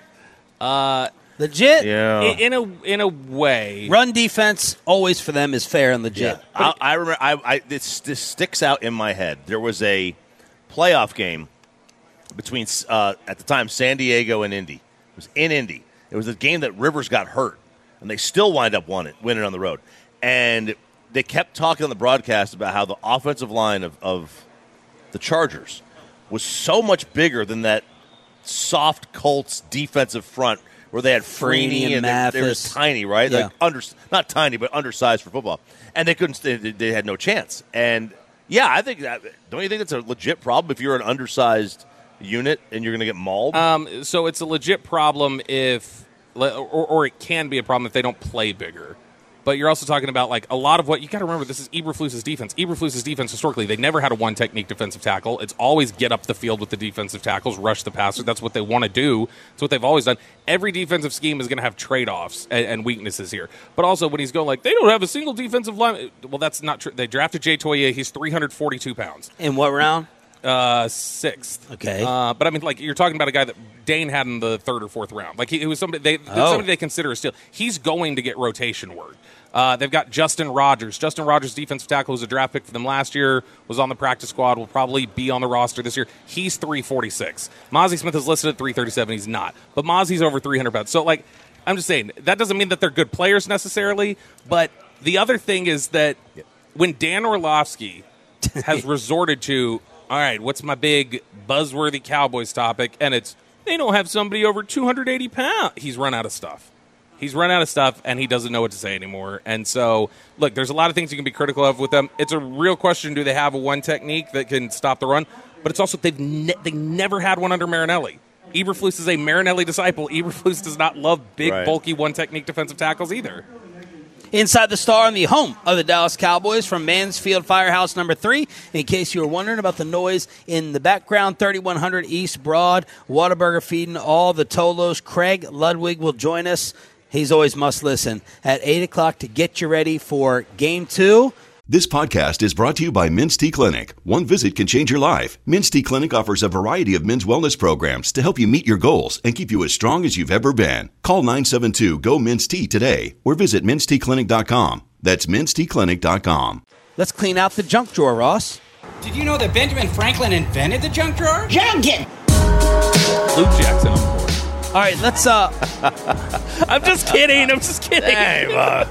S2: Uh, Legit?
S4: Yeah.
S3: In, in a in a way,
S2: Run defense always for them is fair and legit.
S4: I, I remember. I, I this this sticks out in my head. There was a playoff game between uh, at the time San Diego and Indy. It was in Indy. It was a game that Rivers got hurt, and they still wind up won it, winning on the road. And they kept talking on the broadcast about how the offensive line of, of the Chargers was so much bigger than that soft Colts defensive front where they had Freeney
S2: Freeney and
S4: and they, they were
S2: Mathis.
S4: tiny, right?
S2: Yeah.
S4: Like under, not tiny, but undersized for football, and they couldn't. They, they had no chance. And yeah, I think that. Don't you think that's a legit problem if you're an undersized unit and you're going to get mauled?
S3: um, so it's a legit problem if, or, or it can be a problem if they don't play bigger. But you're also talking about, like, a lot of what – you got to remember, this is Eberflus's defense. Eberflus's defense, historically, they never had a one-technique defensive tackle. It's always get up the field with the defensive tackles, rush the passer. That's what they want to do. It's what they've always done. Every defensive scheme is going to have trade-offs and, and weaknesses here. But also when he's going, like, they don't have a single defensive line. Well, that's not true. They drafted Jay Toye. He's three hundred forty-two pounds.
S2: In what round?
S3: Uh, sixth.
S2: Okay.
S3: Uh, but I mean, like, you're talking about a guy that Dane had in the third or fourth round. Like, he, he was somebody they
S2: Oh.
S3: somebody they consider a steal. He's going to get rotation work. Uh, they've got Justin Rogers. Justin Rogers, defensive tackle, was a draft pick for them last year, was on the practice squad, will probably be on the roster this year. He's three forty-six. Mozzie Smith is listed at three thirty-seven. He's not. But Mozzie's over three hundred pounds. So, like, I'm just saying, that doesn't mean that they're good players necessarily, but the other thing is that when Dan Orlovsky has resorted to, all right, what's my big buzzworthy Cowboys topic? And it's, they don't have somebody over two hundred eighty pounds. He's run out of stuff. He's run out of stuff, and he doesn't know what to say anymore. And so, look, there's a lot of things you can be critical of with them. It's a real question, do they have a one technique that can stop the run? But it's also, they've ne- they never had one under Marinelli. Eberflus is a Marinelli disciple. Eberflus does not love big,
S4: Right.
S3: bulky one technique defensive tackles either.
S2: Inside the Star on the home of the Dallas Cowboys from Mansfield Firehouse number three. In case you were wondering about the noise in the background, thirty-one hundred East Broad, Whataburger feeding all the Tolos. Craig Ludwig will join us. He's always must listen at eight o'clock to get you ready for game two.
S1: This podcast is brought to you by Men's T Clinic. One visit can change your life. Men's T Clinic offers a variety of men's wellness programs to help you meet your goals and keep you as strong as you've ever been. Call nine seven two, G O, Men's T today or visit men's t clinic dot com. That's men's t clinic dot com.
S2: Let's clean out the junk drawer, Ross.
S9: Did you know that Benjamin Franklin invented the junk drawer?
S10: Junkin!
S3: Luke Jackson on board.
S2: All right, let's. Uh,
S3: I'm just kidding. I'm just kidding.
S4: Hey, uh,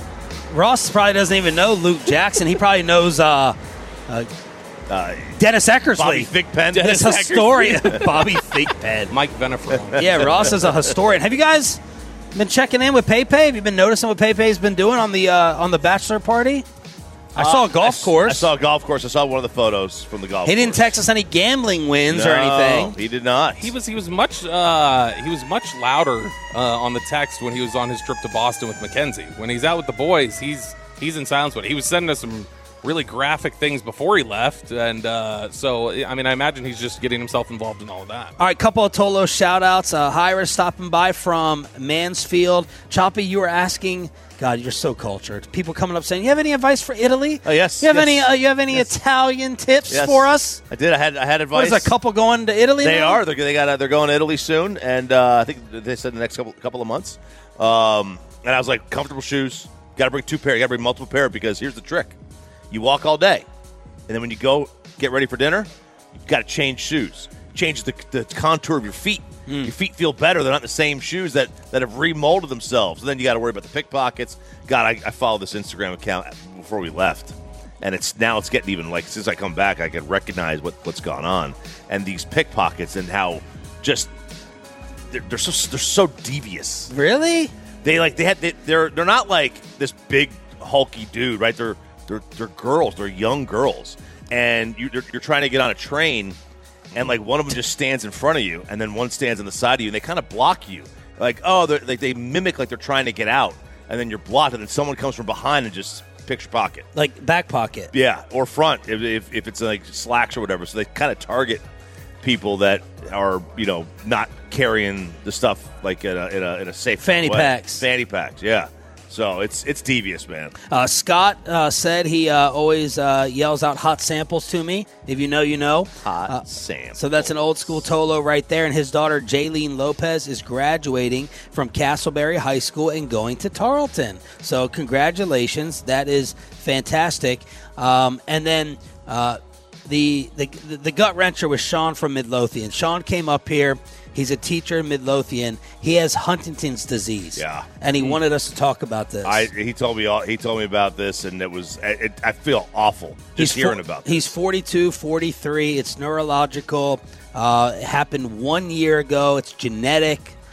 S2: Ross probably doesn't even know Luke Jackson. He probably knows uh, uh,
S4: uh,
S2: Dennis Eckersley.
S4: Bobby Thigpen.
S2: This historian. Bobby Thigpen.
S3: Mike Venefro.
S2: Yeah, Ross is a historian. Have you guys been checking in with Pepe? Have you been noticing what Pepe's been doing on the uh, on the bachelor party? I saw a golf
S4: I s-
S2: course.
S4: I saw a golf course. I saw one of the photos from the golf
S2: he
S4: course.
S2: didn't text us any gambling wins or
S4: No,
S2: anything.
S4: he did not.
S3: He was he was much uh, he was much louder uh, on the text when he was on his trip to Boston with Mackenzie. When he's out with the boys, he's he's in silence. But he was sending us some really graphic things before he left, and uh, so I mean, I imagine he's just getting himself involved in all of that.
S2: All right, couple of Tolo shout-outs. Uh, Hyra stopping by from Mansfield. Choppy, you were asking, God, you're so cultured. People coming up saying, you have any advice for Italy?
S4: Oh, yes,
S2: You have
S4: yes.
S2: any uh, You have any
S4: Yes.
S2: Italian tips
S4: Yes.
S2: for us?
S4: I did. I had I had advice.
S2: What is a couple going to Italy
S4: They
S2: now?
S4: are. They're, they got. They're going to Italy soon, and uh, I think they said the next couple couple of months. Um, and I was like, comfortable shoes. Got to bring two pair. You got to bring multiple pair because here's the trick: you walk all day, and then when you go get ready for dinner, you've got to change shoes. Change the, the contour of your feet.
S2: Mm.
S4: Your feet feel better. They're not the same shoes that, that have remolded themselves. And then you got to worry about the pickpockets. God, I, I followed this Instagram account before we left. And it's now it's getting even like since I come back, I can recognize what, what's gone on. And these pickpockets and how just they're, they're so they're so devious.
S2: Really?
S4: They like they had they, they're they're not like this big hulky dude, right? They're they're they're girls. They're young girls, and you, you're, you're trying to get on a train, and like one of them just stands in front of you, and then one stands on the side of you, and they kind of block you. Like oh, they're, like they mimic like they're trying to get out, and then you're blocked, and then someone comes from behind and just picks your pocket.
S2: Like back pocket.
S4: Yeah, or front if if, if it's like slacks or whatever. So they kind of target people that are you know not carrying the stuff like in a in a, in a safe
S2: Fanny
S4: way.
S2: packs.
S4: Fanny packs, yeah. So it's it's devious, man.
S2: Uh, Scott uh, said he uh, always uh, yells out hot samples to me. If you know, you know.
S4: Hot
S2: Uh,
S4: Sam.
S2: So that's an old school Tolo right there. And his daughter, Jaylene Lopez, is graduating from Castleberry High School and going to Tarleton. So congratulations. That is fantastic. Um, and then uh, the, the, the gut wrencher was Sean from Midlothian. Sean came up here. He's a teacher in Midlothian. He has Huntington's disease.
S4: Yeah.
S2: And he wanted us to talk about this.
S4: I he told me all, he told me about this, and it was it, I feel awful just
S2: He's
S4: hearing
S2: fo-
S4: about this.
S2: He's forty-two, forty-three. It's neurological. Uh, it happened one year ago. It's genetic.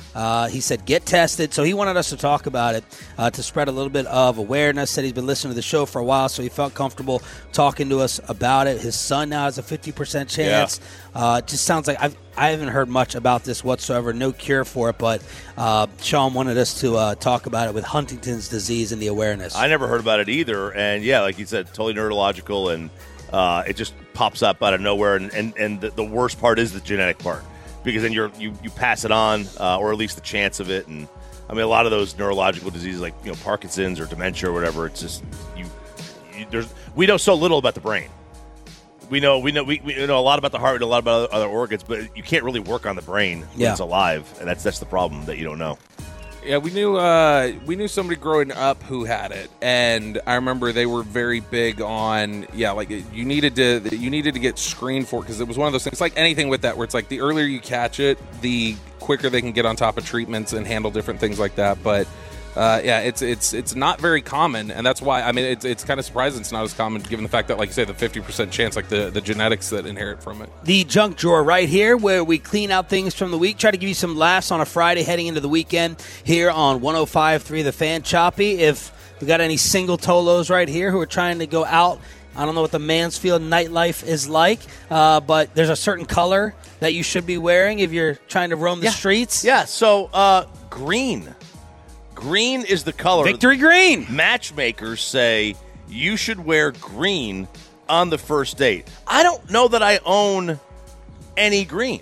S2: Uh, he said, get tested. So he wanted us to talk about it uh, to spread a little bit of awareness. Said he's been listening to the show for a while, so he felt comfortable talking to us about it. His son now has a fifty percent chance. Yeah. Uh, it just sounds like I've, I haven't heard much about this whatsoever. No cure for it, but uh, Sean wanted us to uh, talk about it with Huntington's disease and the awareness.
S4: I never heard about it either. And, yeah, like you said, totally neurological, and uh, it just pops up out of nowhere. And, and, and the, the worst part is the genetic part. Because then you're, you you pass it on, uh, or at least the chance of it. And I mean, a lot of those neurological diseases, like you know Parkinson's or dementia or whatever, it's just you. you there's we know so little about the brain. We know we know we, we know a lot about the heart, we know a lot about other, other organs, but you can't really work on the brain when
S2: yeah.
S4: it's alive, and that's that's the problem that you don't know.
S3: Yeah, we knew uh, we knew somebody growing up who had it, and I remember they were very big on yeah, like you needed to you needed to get screened for it because it was one of those things like anything with that where it's like the earlier you catch it, the quicker they can get on top of treatments and handle different things like that. But uh, yeah, it's it's it's not very common, and that's why I mean it's it's kind of surprising it's not as common given the fact that like you say the fifty percent chance, like the the genetics that inherit from it.
S2: The junk drawer right here where we clean out things from the week, try to give you some laughs on a Friday heading into the weekend here on one oh five point three The Fan. Choppy, if we got any single Tolos right here who are trying to go out, I don't know what the Mansfield nightlife is like, uh, but there's a certain color that you should be wearing if you're trying to roam the
S4: yeah.
S2: streets.
S4: Yeah, so uh, green. Green is the color.
S2: Victory green.
S4: Matchmakers say you should wear green on the first date. I don't know that I own any green.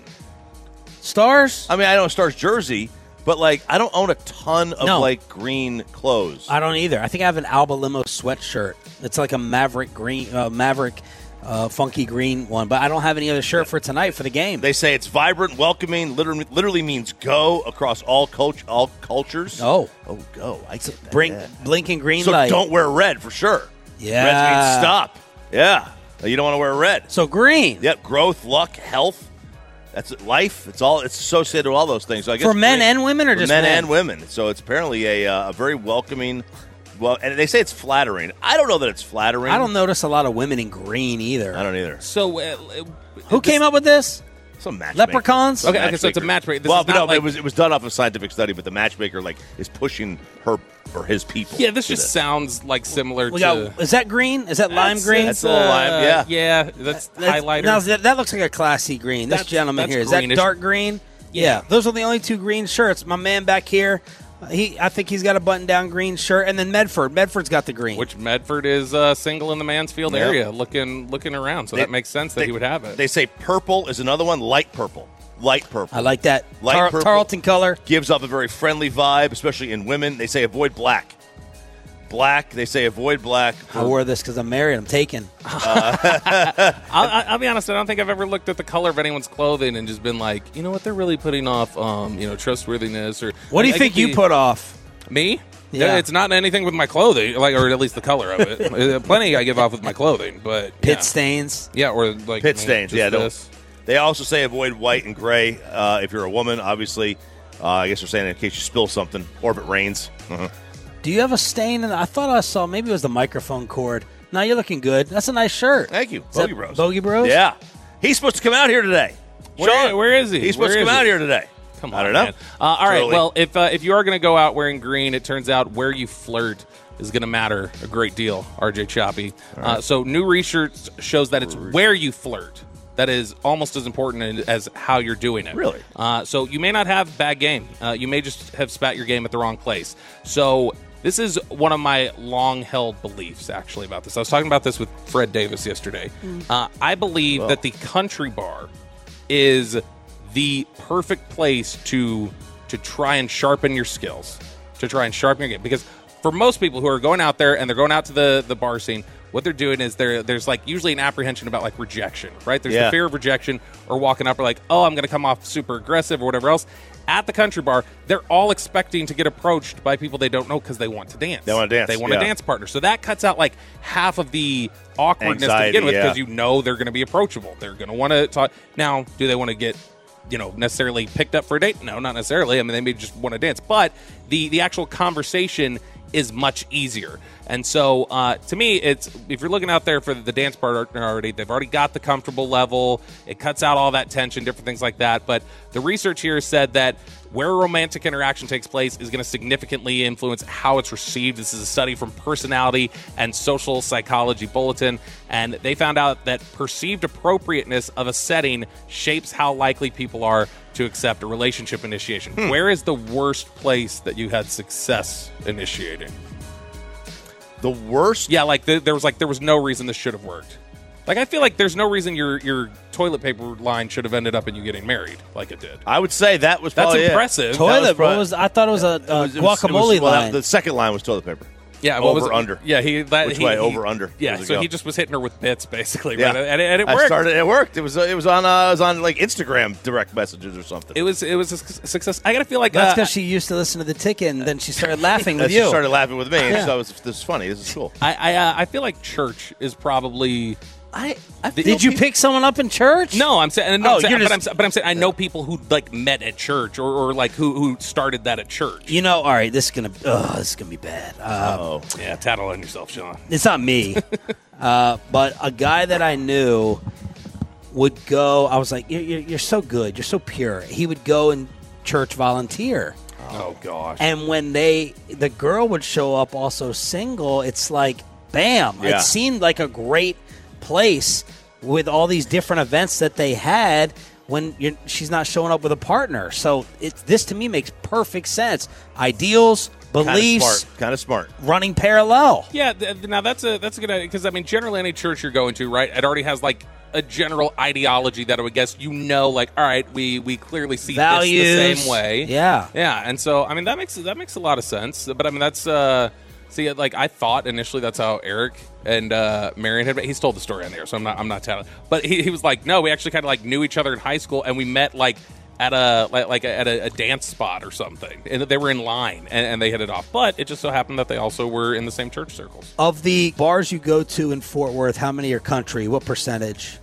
S2: Stars?
S4: I mean, I don't own Stars jersey, but, like, I don't own a ton of,
S2: no.
S4: like, green clothes.
S2: I don't either. I think I have an Alba Limo sweatshirt. It's like a Maverick green, uh, Maverick uh, funky green one, but I don't have any other shirt for tonight for the game.
S4: They say it's vibrant, welcoming, literally, literally means go across all cult- all cultures.
S2: Oh.
S4: Oh, go. I get that.
S2: Bring,
S4: yeah.
S2: Blinking green
S4: so
S2: light.
S4: So don't wear red for sure.
S2: Yeah.
S4: Red means stop. Yeah. You don't want to wear red.
S2: So green.
S4: Yep. Growth, luck, health. That's it. Life. It's all. It's associated with all those things. So I guess
S2: for men
S4: green,
S2: and women, or
S4: for
S2: just
S4: men,
S2: men
S4: and women. So it's apparently a, uh, a very welcoming. Well, and they say it's flattering. I don't know that it's flattering.
S2: I don't notice a lot of women in green either.
S4: I don't either.
S3: So, uh,
S2: who
S3: this,
S2: came up with this?
S4: Some matchmaker.
S2: Leprechauns.
S3: Okay, okay, so it's a matchmaker. This
S4: well,
S3: is not
S4: no,
S3: like,
S4: it was it was done off a scientific study, but the matchmaker like is pushing her or his people.
S3: Yeah, this just
S4: this.
S3: sounds like similar
S2: we
S3: to.
S2: Got, is that green? Is that lime green?
S4: That's a little lime. Yeah,
S3: yeah, that's, that's highlighter.
S2: Now that, that looks like a classy green. This
S3: that's,
S2: gentleman
S3: that's
S2: here is
S3: greenish.
S2: that dark green? Yeah. yeah, those are the only two green shirts. My man back here. He, I think he's got a button-down green shirt, and then Medford. Medford's got the green.
S3: Which Medford is uh, single in the Mansfield yep. area, looking looking around. So they, that makes sense that
S4: they,
S3: he would have it.
S4: They say purple is another one, light purple. Light purple.
S2: I like that.
S4: Light
S2: Tar-
S4: purple
S2: Tarleton color.
S4: Gives off a very friendly vibe, especially in women. They say avoid black. Black, they say avoid black.
S2: I wore this because I'm married. I'm taken.
S3: Uh, I'll, I'll be honest. I don't think I've ever looked at the color of anyone's clothing and just been like, you know what, they're really putting off, um, you know, trustworthiness. Or
S2: what do you
S3: I
S2: think you
S3: be,
S2: put off?
S3: Me?
S2: Yeah,
S3: it's not anything with my clothing, like, or at least the color of it. Plenty I give off with my clothing, but
S2: pit
S3: yeah.
S2: stains.
S3: Yeah, or like
S4: pit
S3: man,
S4: stains. Yeah,
S3: this.
S4: They also say avoid white and gray uh, if you're a woman. Obviously, uh, I guess they're saying in case you spill something or if it rains. Uh-huh.
S2: Do you have a stain? In the, I thought I saw maybe it was the microphone cord. No, you're looking good. That's a nice shirt.
S4: Thank you,
S2: Is
S4: Bogey Bros.
S2: Bogey Bros.
S4: Yeah, he's supposed to come out here today.
S3: Where,
S4: Sean,
S3: where is he?
S4: He's supposed
S3: where
S4: to come
S3: he?
S4: out here today.
S3: Come on,
S4: I don't know.
S3: Man. Uh, all right.
S4: Early.
S3: Well, if uh, if you are going to go out wearing green, it turns out where you flirt is going to matter a great deal. R J Choppy. Right. Uh, so new research shows that it's where you flirt that is almost as important as how you're doing it.
S4: Really?
S3: Uh, so you may not have bad game. Uh, you may just have spat your game at the wrong place. So this is one of my long-held beliefs, actually, about this. I was talking about this with Fred Davis yesterday. Mm. Uh, I believe Whoa. that the country bar is the perfect place to to try and sharpen your skills, to try and sharpen your game. Because for most people who are going out there and they're going out to the, the bar scene, what they're doing is there there's like usually an apprehension about like rejection, right? There's
S4: yeah.
S3: the fear of rejection or walking up or like, oh, I'm going to come off super aggressive or whatever else. At the country bar, they're all expecting to get approached by people they don't know because they want to dance.
S4: They want to dance.
S3: They want
S4: yeah.
S3: a dance partner. So that cuts out like half of the awkwardness
S4: Anxiety,
S3: to begin with because
S4: yeah.
S3: you know they're going to be approachable. They're going to want to talk. Now, do they want to get, you know, necessarily picked up for a date? No, not necessarily. I mean, they may just want to dance. But the the actual conversation is much easier. And so, uh, to me, it's if you're looking out there for the dance partner already, they've already got the comfortable level. It cuts out all that tension, different things like that. But the research here said that where a romantic interaction takes place is going to significantly influence how it's received. This is a study from Personality and Social Psychology Bulletin, and they found out that perceived appropriateness of a setting shapes how likely people are to accept a relationship initiation. Hmm. Where is the worst place that you had success initiating?
S4: The worst?
S3: Yeah, like the, there was like there was no reason this should have worked. Like I feel like there's no reason your your toilet paper line should have ended up in you getting married, like it did.
S4: I would say that was
S3: that's
S4: probably
S3: impressive.
S4: It.
S2: Toilet,
S4: was probably,
S2: what was I thought it was a, a
S4: it was, it
S2: guacamole
S4: was, it was, well,
S2: line.
S4: that, the second line was toilet paper.
S3: Yeah,
S4: over
S3: what was it?
S4: under.
S3: Yeah, he that
S4: Which
S3: he,
S4: way
S3: he,
S4: over under?
S3: Yeah, so he just was hitting her with bits basically.
S4: Yeah,
S3: right? and, it, and it worked.
S4: I started. It worked. It was. It was on. Uh, it was on like Instagram direct messages or something.
S3: It was. It was a success. I gotta feel like
S2: that's
S3: uh,
S2: because she used to listen to the ticket, and then she started laughing with
S4: she
S2: you.
S4: started laughing with me.
S2: Yeah.
S4: So was, this is funny. This is cool.
S3: I I, uh, I feel like church is probably. I, I
S2: Did you pick someone up in church?
S3: No, I'm saying. No,
S2: Oh,
S3: I'm saying
S2: you're
S3: but,
S2: just-
S3: I'm, but I'm saying I know people who like met at church or, or like who who started that at church.
S2: You know, all right, this is gonna, oh, this is gonna be bad. Um,
S4: Oh,
S3: Yeah, tattle on yourself, Sean.
S2: It's not me, uh, but a guy that I knew would go. I was like, you're, you're, you're so good, you're so pure. He would go and church volunteer,
S3: Oh gosh.
S2: and when they, the girl would show up also single. It's like, bam!
S4: Yeah.
S2: It seemed like a great place with all these different events that they had. When you're, she's not showing up with a partner, so it, this to me makes perfect sense. Ideals, beliefs,
S4: kind of smart. Kind of smart.
S2: running parallel.
S3: Yeah, th- now that's a that's a good idea because I mean, generally any church you're going to, right? It already has like a general ideology that I would guess you know, like, all right, we we clearly see
S2: Values.
S3: this the same way.
S2: Yeah.
S3: yeah, and so I mean that makes that makes a lot of sense. But I mean that's uh, see, like I thought initially that's how Eric and uh, Marion had. He's told the story on there, so I'm not I'm not telling. But he, he was like, no, we actually kind of like knew each other in high school, and we met like. At a like, like a, at a, a dance spot or something, and they were in line, and, and they hit it off. But it just so happened that they also were in the same church circles.
S2: Of the bars you go to in Fort Worth, how many are country? What percentage?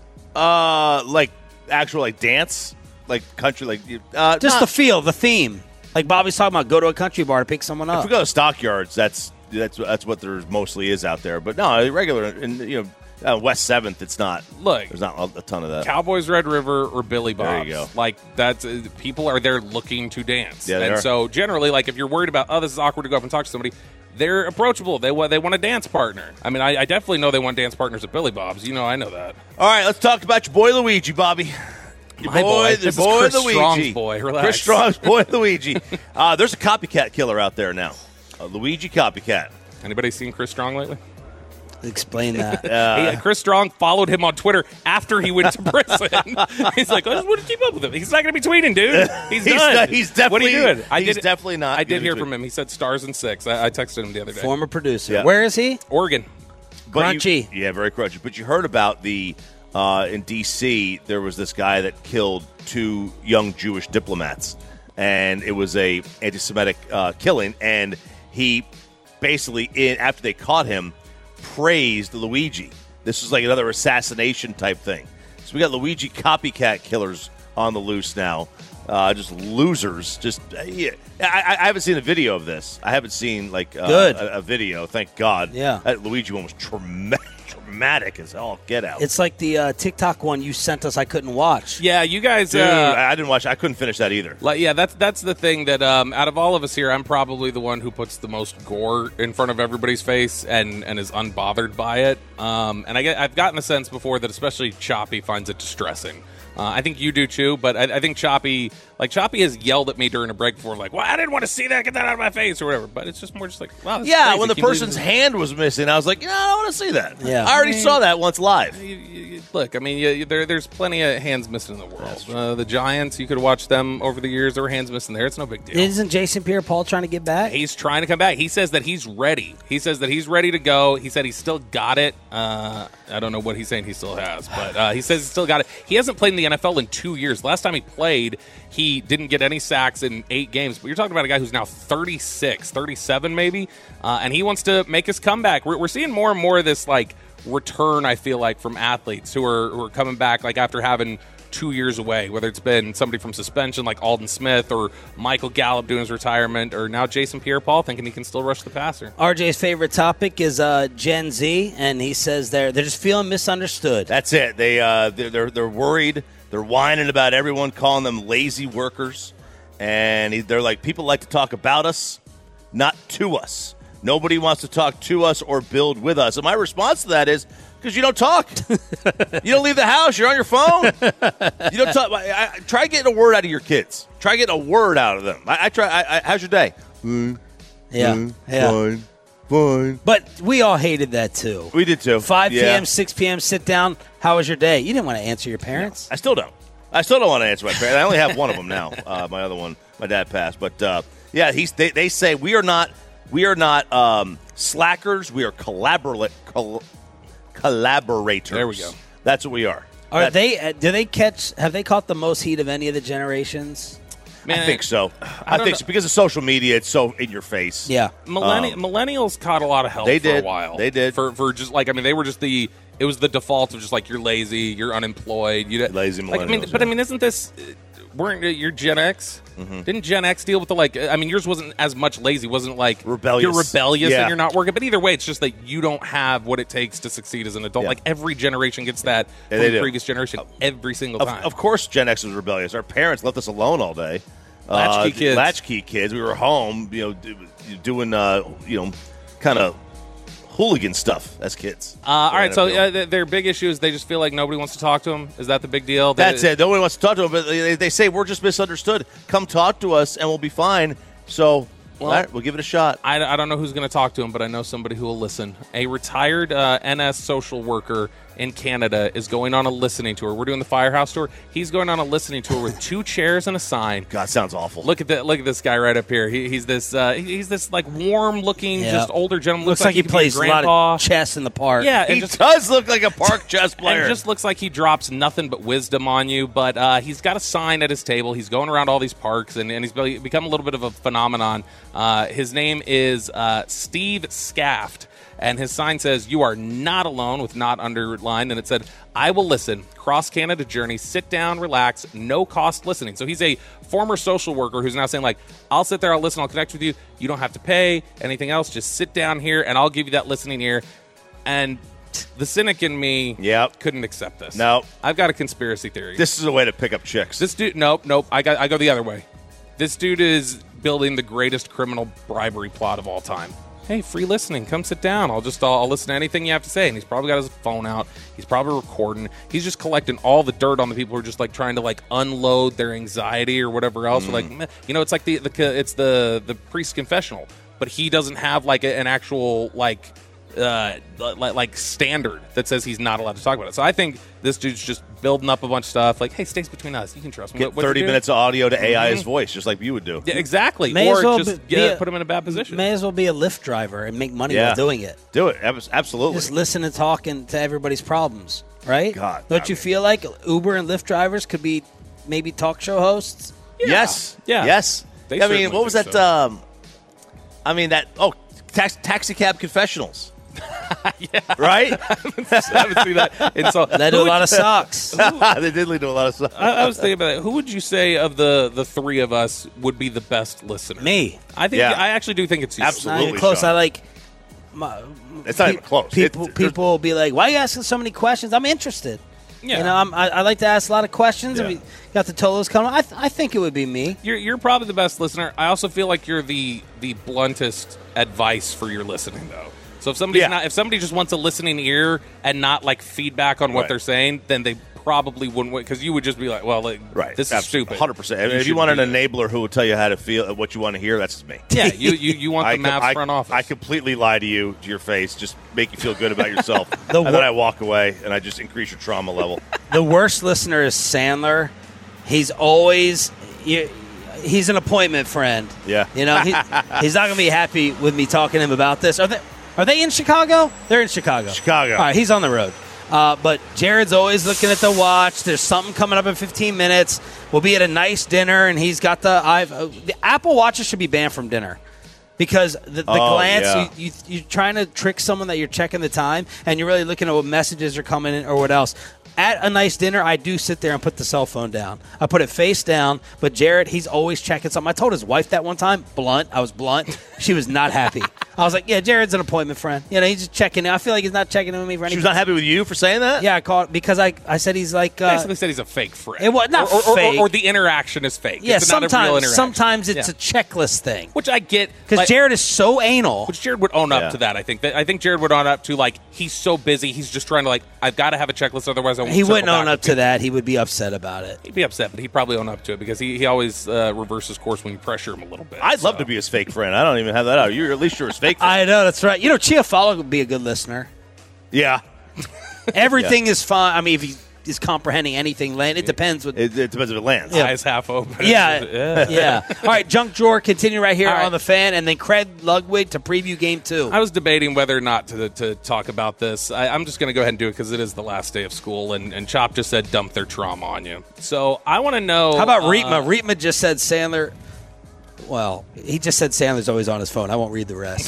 S4: Uh, like actual like dance, like country, like uh,
S2: Just
S4: not,
S2: the feel, the theme. Like Bobby's talking about, go to a country bar to pick someone
S4: If
S2: up.
S4: we go to stockyards, that's that's that's what there mostly is out there. But no, regular and you know. Uh, West seventh, it's not.
S3: Look,
S4: there's not a, a ton of that.
S3: Cowboys, Red River, or Billy Bob's.
S4: There you go.
S3: Like that's uh, people are there looking to dance,
S4: Yeah, they
S3: and
S4: are.
S3: so generally, like if you're worried about, oh, this is awkward to go up and talk to somebody, they're approachable. They want they want a dance partner. I mean, I, I definitely know they want dance partners at Billy Bob's. You know, I know that.
S4: All right, let's talk about your boy Luigi, Bobby. Your
S3: My boy.
S4: the
S3: This is
S4: boy
S3: Chris
S4: Luigi.
S3: Strong's boy. Relax.
S4: Chris Strong's boy Luigi. Uh, there's a copycat killer out there now. A Luigi copycat.
S3: Anybody seen Chris Strong lately?
S2: Explain that.
S4: Uh,
S3: Hey, Chris Strong followed him on Twitter after he went to prison. He's like, I just want to keep up with him. He's not going to be tweeting, dude. He's,
S4: He's
S3: done.
S4: not- he's definitely-
S3: What are you doing? I
S4: he's
S3: did,
S4: definitely not
S3: I did
S4: gonna
S3: hear
S4: tweet.
S3: from him. He said stars and six. I, I texted him the other day.
S2: Former producer.
S4: Yeah.
S2: Where is he?
S3: Oregon.
S4: But you-
S2: Crunchy.
S4: yeah, very crunchy. But you heard about the uh, in D C there was this guy that killed two young Jewish diplomats, and it was a anti-Semitic uh, killing. And he basically, in after they caught him, praised Luigi. This was like another assassination type thing. So we got Luigi copycat killers on the loose now. Uh, just losers. Just uh, yeah. I, I haven't seen a video of this. I haven't seen like uh,
S2: Good.
S4: A, a video. Thank God.
S2: Yeah.
S4: That Luigi one was traumatic, traumatic as all get out.
S2: It's like the uh, TikTok one you sent us I couldn't watch.
S3: Yeah, you guys.
S4: Dude,
S3: uh,
S4: I I didn't watch. I couldn't finish that either.
S3: Like, yeah, that's that's the thing that um, out of all of us here, I'm probably the one who puts the most gore in front of everybody's face and, and is unbothered by it. Um, and I get, I've gotten the sense before that especially Choppy finds it distressing. Uh, I think you do too, but I, I think Choppy, like Choppy, has yelled at me during a break before, like, "Well, I didn't want to see that, get that out of my face," or whatever. But it's just more just like, "Wow, that's
S4: Yeah,
S3: crazy.
S4: when the
S3: Can you believe
S4: person's
S3: this?"
S4: hand was missing, I was like, "Yeah, I don't want to see that."
S2: Yeah.
S4: I already saw that once live.
S3: You- you- you- Look, I mean, you, you- there, there's plenty of hands missing in the world. Uh, the Giants, you could watch them over the years. There were hands missing there. It's no big deal.
S2: Isn't Jason Pierre-Paul trying to get back?
S3: He's trying to come back. He says that he's ready. He says that he's ready to go. He said he's still got it. Uh, I don't know what he's saying he still has, but uh, he says he's still got it. He hasn't played in the N F L in two years. Last time he played, he didn't get any sacks in eight games. But you're talking about a guy who's now thirty-six, thirty-seven maybe, uh, and he wants to make his comeback. We're, we're seeing more and more of this, like, return, I feel like, from athletes who are, who are coming back, like, after having two years away, whether it's been somebody from suspension like Alden Smith or Michael Gallup doing his retirement or now Jason Pierre-Paul thinking he can still rush the passer.
S2: R J's favorite topic is uh, Gen Z, and he says they're they're just feeling misunderstood.
S4: That's it. They uh, they're, they're they're worried. They're whining about everyone calling them lazy workers. And he, they're like, people like to talk about us, not to us. Nobody wants to talk to us or build with us. And my response to that is, because you don't talk. You don't leave the house. You're on your phone. You don't talk. I, I, try getting a word out of your kids. Try getting a word out of them. I, I try. I, I, how's your day? Mm,
S2: Yeah,
S4: mm,
S2: yeah.
S4: Fine, fine.
S2: But we all hated that too.
S4: We did too.
S2: five p.m.,
S4: Yeah.
S2: six p.m., sit down. How was your day? You didn't want to answer your parents.
S4: I still don't. I still don't want to answer my parents. I only have one of them now. Uh, my other one, my dad passed. But uh, yeah, he's. They, they say we are not. We are not um, slackers. We are collaborate. Col- collaborators.
S3: There we go.
S4: That's what we are.
S2: Are
S4: That's-
S2: they? Uh, do they catch? Have they caught the most heat of any of the generations?
S3: Man,
S4: I think so. I,
S3: I don't
S4: think
S3: know.
S4: so because of social media. It's so in your face.
S2: Yeah.
S3: Millenni-
S4: Um,
S3: millennials caught a lot of hell
S4: they
S3: for
S4: did.
S3: a while.
S4: They did.
S3: for for just like I mean they were just the it was the default of just like you're lazy, you're unemployed, you
S4: Lazy
S3: like, I mean,
S4: millennials,
S3: but I
S4: yeah.
S3: mean, isn't this uh, weren't uh, you're Gen X?
S4: Mm-hmm.
S3: Didn't Gen X deal with the like? I mean, yours wasn't as much lazy, wasn't like
S4: Rebellious.
S3: You're rebellious
S4: Yeah.
S3: and you're not working. But either way, it's just that you don't have what it takes to succeed as an adult.
S4: Yeah.
S3: Like every generation gets that
S4: Yeah,
S3: from
S4: they
S3: the
S4: do.
S3: previous generation every single
S4: Of,
S3: time.
S4: of course, Gen X was rebellious. Our parents left us alone all day.
S3: Latchkey
S4: uh,
S3: kids.
S4: Latchkey kids. We were home, you know, do, doing, uh, you know, kind of hooligan stuff as kids.
S3: uh, all right, so
S4: N F L.
S3: uh, th- their big issue is they just feel like nobody wants to talk to them. Is that the big deal?
S4: That's
S3: They-
S4: it. Nobody wants to talk to them, but they, they say we're just misunderstood. Come talk to us, and we'll be fine. So,
S3: Well,
S4: all right, we'll give it a shot.
S3: I, I don't know who's going to talk to him, but I know somebody who will listen. A retired uh, N S social worker in Canada is going on a listening tour. We're doing the Firehouse tour. He's going on a listening tour with two chairs and a sign.
S4: God, sounds awful.
S3: Look at that! Look at this guy right up here. He, he's this. Uh, he- he's this like warm-looking,
S2: Yeah.
S3: just older gentleman.
S2: Looks like he
S3: could be
S2: plays a lot
S3: grandpa.
S2: of chess in the park.
S3: Yeah, and
S4: he
S3: just,
S4: does look like a park chess player.
S3: and just looks like he drops nothing but wisdom on you. But uh, he's got a sign at his table. He's going around all these parks, and, and he's be- become a little bit of a phenomenon. Uh, his name is uh, Steve Scaft, and his sign says, "You are not alone," with "not" underlined, and it said, "I will listen. Cross Canada journey. Sit down, relax. No cost listening." So he's a former social worker who's now saying, like, "I'll sit there. I'll listen. I'll connect with you. You don't have to pay anything else. Just sit down here, and I'll give you that listening ear." And the cynic in me
S4: Yep.
S3: couldn't accept this.
S4: No.
S3: I've got a conspiracy theory.
S4: This is a way to pick up chicks.
S3: This dude, nope, nope. I got. I go the other way. This dude is building the greatest criminal bribery plot of all time. Hey, free listening. Come sit down. I'll just I'll, I'll listen to anything you have to say. And he's probably got his phone out. He's probably recording. He's just collecting all the dirt on the people who are just like trying to like unload their anxiety or whatever else. Or like, meh. You know, it's like the the it's the the priest confessional, but he doesn't have like a, an actual like. Uh, like, like standard that says he's not allowed to talk about it. So I think this dude's just building up a bunch of stuff. Like, hey, stays between us. You can trust me.
S4: Get
S3: What- what'd
S4: thirty
S3: you do?
S4: minutes of audio to A I his
S3: Mhm.
S4: voice, just like you would do.
S3: Yeah, exactly.
S2: May
S3: or
S2: as well
S3: just
S2: be
S3: get,
S2: a-
S3: put him in a bad position.
S2: May as well be a Lyft driver and make money
S4: Yeah.
S2: while doing it.
S4: Do it. Abs- Absolutely.
S2: Just listen and talking to everybody's problems, right?
S4: God,
S2: Don't
S4: I
S2: you
S4: mean-
S2: feel like Uber and Lyft drivers could be maybe talk show hosts?
S4: Yes.
S3: Yeah.
S4: Yes.
S3: They
S4: I mean,
S3: certainly
S4: what was
S3: think
S4: that? Um, I mean, that, oh, tax, taxi cab confessionals.
S3: yeah.
S4: Right?
S3: I haven't seen that. And so,
S2: That do a lot of socks.
S4: They did lead to a lot of stuff.
S3: I, I was thinking about that. Who would you say of the, the three of us would be the best listener?
S2: Me.
S3: I think.
S4: Yeah.
S3: I actually do think it's you.
S2: Not
S4: Absolutely.
S2: even close.
S4: Sean.
S2: I like. My,
S4: It's not even close.
S2: People,
S4: It- there's-
S2: people will be like, "Why are you asking so many questions?" I'm interested.
S3: Yeah.
S2: You know, I'm, I, I like to ask a lot of questions.
S4: Yeah.
S2: And we got the Tolos coming. I, th- I think it would be me.
S3: You're, you're probably the best listener. I also feel like you're the the bluntest advice for your listening, though. So if somebody's
S4: Yeah.
S3: not, if somebody just wants a listening ear and not like feedback on what
S4: Right.
S3: they're saying, then they probably wouldn't, because you would just be like, well, like,
S4: Right.
S3: this is
S4: Abs-
S3: stupid.
S4: one hundred percent. If you
S3: shouldn't
S4: want an
S3: do that.
S4: enabler who will tell you how to feel, what you want to hear, that's just me.
S3: yeah, you you, you want the
S4: I,
S3: Mavs
S4: I,
S3: front office.
S4: I completely lie to you, to your face, just make you feel good about yourself.
S2: The
S4: and then
S2: wor-
S4: I walk away, and I just increase your trauma level.
S2: The worst listener is Sandler. He's always you, he's an appointment friend.
S4: Yeah.
S2: You know, he, he's not going to be happy with me talking to him about this. Are they Are they in Chicago? They're in Chicago.
S4: Chicago.
S2: All right, he's on the road. Uh, but Jared's always looking at the watch. There's something coming up in fifteen minutes. We'll be at a nice dinner, and he's got the I've, uh, the Apple Watches should be banned from dinner. Because the, the
S4: Oh,
S2: glance,
S4: yeah.
S2: you, you, you're trying to trick someone that you're checking the time, and you're really looking at what messages are coming in or what else. At a nice dinner, I do sit there and put the cell phone down. I put it face down, but Jared, he's always checking something. I told his wife that one time, blunt. I was blunt. She was not happy. I was like, yeah, Jared's an appointment friend. You know, he's just checking in. I feel like he's not checking in with me for anything.
S4: She was not happy with you for saying that?
S2: Yeah, I called because I I said he's like. Uh,
S3: Basically said he's a fake friend.
S2: It was not
S3: or, or,
S2: fake.
S3: Or, or the interaction is fake.
S2: Yeah,
S3: it's not a real
S2: sometimes
S3: interaction.
S2: sometimes it's
S3: Yeah.
S2: a checklist thing.
S3: Which I get.
S2: Because
S3: like,
S2: Jared is so anal.
S3: Which Jared would own up
S4: Yeah.
S3: to that, I think. That, I think Jared would own up to, like, he's so busy, he's just trying to, like, I've got to have a checklist, otherwise I won't
S2: He
S3: circle
S2: wouldn't own
S3: back
S2: up
S3: with you.
S2: to that. He would be upset about it.
S3: He'd be upset, but he'd probably own up to it because he, he always uh, reverses course when you pressure him a little bit.
S4: I'd
S3: so.
S4: love to be his fake friend. I don't even have that out. You're at least you're his fake friend.
S2: I know, that's right. You know, Chiafalo would be a good listener.
S4: Yeah.
S2: Everything is fine. I mean, if he is comprehending anything, Lane, it depends. With
S4: It, it depends if it lands.
S3: Eyes half open.
S2: Yeah,
S3: yeah.
S2: yeah. All right, Junk Drawer, continue right here
S3: All right.
S2: on the Fan, and then Craig Ludwig to preview game two.
S3: I was debating whether or not to, to talk about this. I, I'm just going to go ahead and do it because it is the last day of school, and, and Chop just said dump their trauma on you. So I want to know.
S2: How about
S3: uh,
S2: Reitma? Reitma just said Sandler. Well, he just said Sandler's always on his phone. I won't read the rest.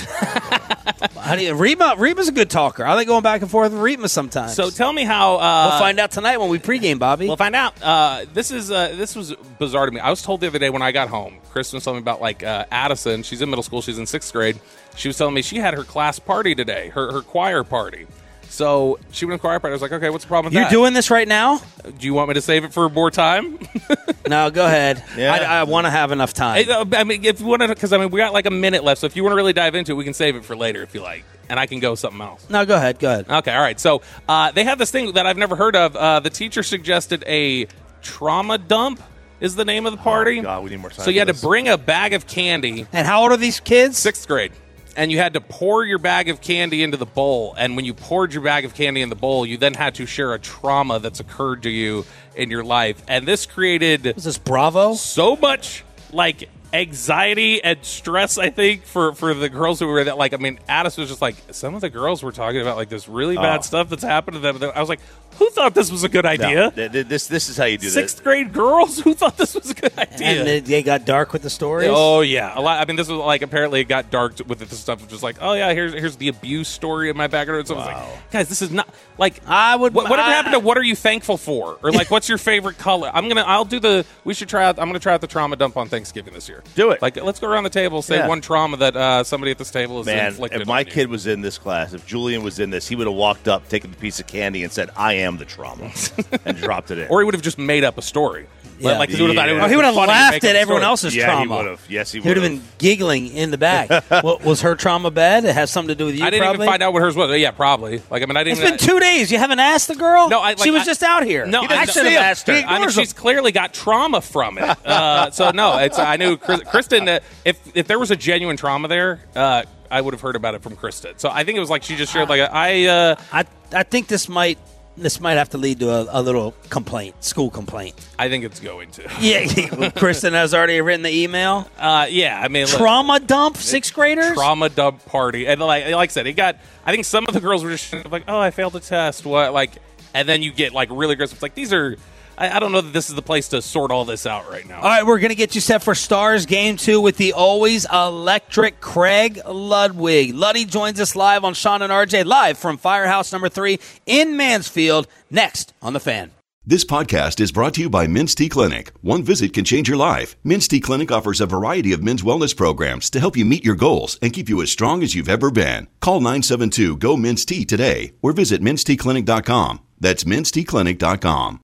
S2: How do you, Reitma, Reitma's a good talker. I like going back and forth with Reitma sometimes.
S3: So tell me how. Uh,
S2: we'll find out tonight when we pregame, Bobby.
S3: We'll find out. Uh, this is uh, this was bizarre to me. I was told the other day when I got home, Kristen was telling me about like uh, Addison. She's in middle school. She's in sixth grade. She was telling me she had her class party today, her her choir party. So she went to choir party. I was like, okay, what's the problem with
S2: You're
S3: that?
S2: doing this right now?
S3: Do you want me to save it for more time?
S2: No, go ahead.
S4: Yeah.
S2: I, I want to have enough time.
S3: I, I mean, if you want to, because I mean, we got like a minute left. So if you want to really dive into it, we can save it for later if you like, and I can go something else.
S2: No, go ahead. Go ahead.
S3: Okay, all right. So uh, they have this thing that I've never heard of. Uh, the teacher suggested a trauma dump is the name of the party.
S4: Oh, God, we need more time
S3: So you
S4: for
S3: had
S4: this.
S3: to bring a bag of candy.
S2: And how old are these kids?
S3: Sixth grade. And you had to pour your bag of candy into the bowl. And when you poured your bag of candy in the bowl, you then had to share a trauma that's occurred to you in your life. And this created
S2: Was this Bravo?
S3: so much, like, anxiety and stress, I think, for, for the girls who were that. Like, I mean, Addis was just like, some of the girls were talking about, like, this really bad
S4: Oh.
S3: stuff that's happened to them. I was like, who thought this was a good
S4: No,
S3: idea?
S4: th- th- this this is how you do
S3: Sixth
S4: this.
S3: grade girls? Who thought this was a good idea?
S2: And they, they got dark with the stories?
S3: Oh yeah, a lot. I mean, this was like apparently it got dark with this stuff, which was like, oh yeah, here's here's the abuse story in my background. So I was like, guys, this is not like
S2: I would.
S3: what, whatever
S2: I,
S3: happened to what are you thankful for, or like what's your favorite color? I'm gonna, I'll do the. We should try out. I'm gonna try out the trauma dump on Thanksgiving this year.
S4: Do it.
S3: Like, let's go around the table, say
S4: Yeah.
S3: one trauma that uh, somebody at this table has
S4: Man,
S3: inflicted.
S4: if my
S3: on you.
S4: kid was in this class, if Julian was in this, he would have walked up, taken the piece of candy, and said, "I am the trauma," and dropped it in.
S3: or he would have just made up a story.
S2: Yeah.
S3: Like, 'cause he would have thought it
S4: Yeah.
S3: would
S2: Oh, he would have
S3: been funny to
S2: laughed
S3: make up
S2: at
S3: a
S2: everyone
S3: story.
S2: else's
S4: yeah,
S2: trauma.
S4: he would have. Yes, he
S2: He would
S4: would
S2: have been giggling in the back. what, was her trauma bad? It has something to do with you,
S3: I didn't
S2: probably?
S3: even find out what hers was. Yeah, probably. Like, I mean, I didn't.
S2: It's
S3: even,
S2: been two days. You haven't asked the girl?
S3: No, I- like,
S2: she was
S3: I-
S2: just out here.
S3: No,
S2: I
S3: I-
S2: should have asked her.
S3: I mean, she's clearly got trauma from it. Uh, so no, it's I knew Chris, Kristen. Uh, if if there was a genuine trauma there, uh, I would have heard about it from Kristen. So I think it was like she just shared like a, I. Uh,
S2: I I think this might this might have to lead to a, a little complaint, school complaint.
S3: I think it's going to.
S2: Yeah, Kristen has already written the email.
S3: Uh, yeah, I mean, look,
S2: Trauma dump sixth graders.
S3: trauma dump party, and like like I said, it got. I think some of the girls were just like, oh, I failed a test. What like, and then you get like really aggressive. It's like these are. I, I don't know that this is the place to sort all this out right now.
S2: All right, we're going to get you set for Stars Game two with the always electric Craig Ludwig. Luddy joins us live on Sean and R J, live from Firehouse number three in Mansfield, next on The Fan.
S1: This podcast is brought to you by Men's T Clinic. One visit can change your life. Men's T Clinic offers a variety of men's wellness programs to help you meet your goals and keep you as strong as you've ever been. Call nine seven two, G O, M E N S T today or visit mens t clinic dot com. That's mens t clinic dot com.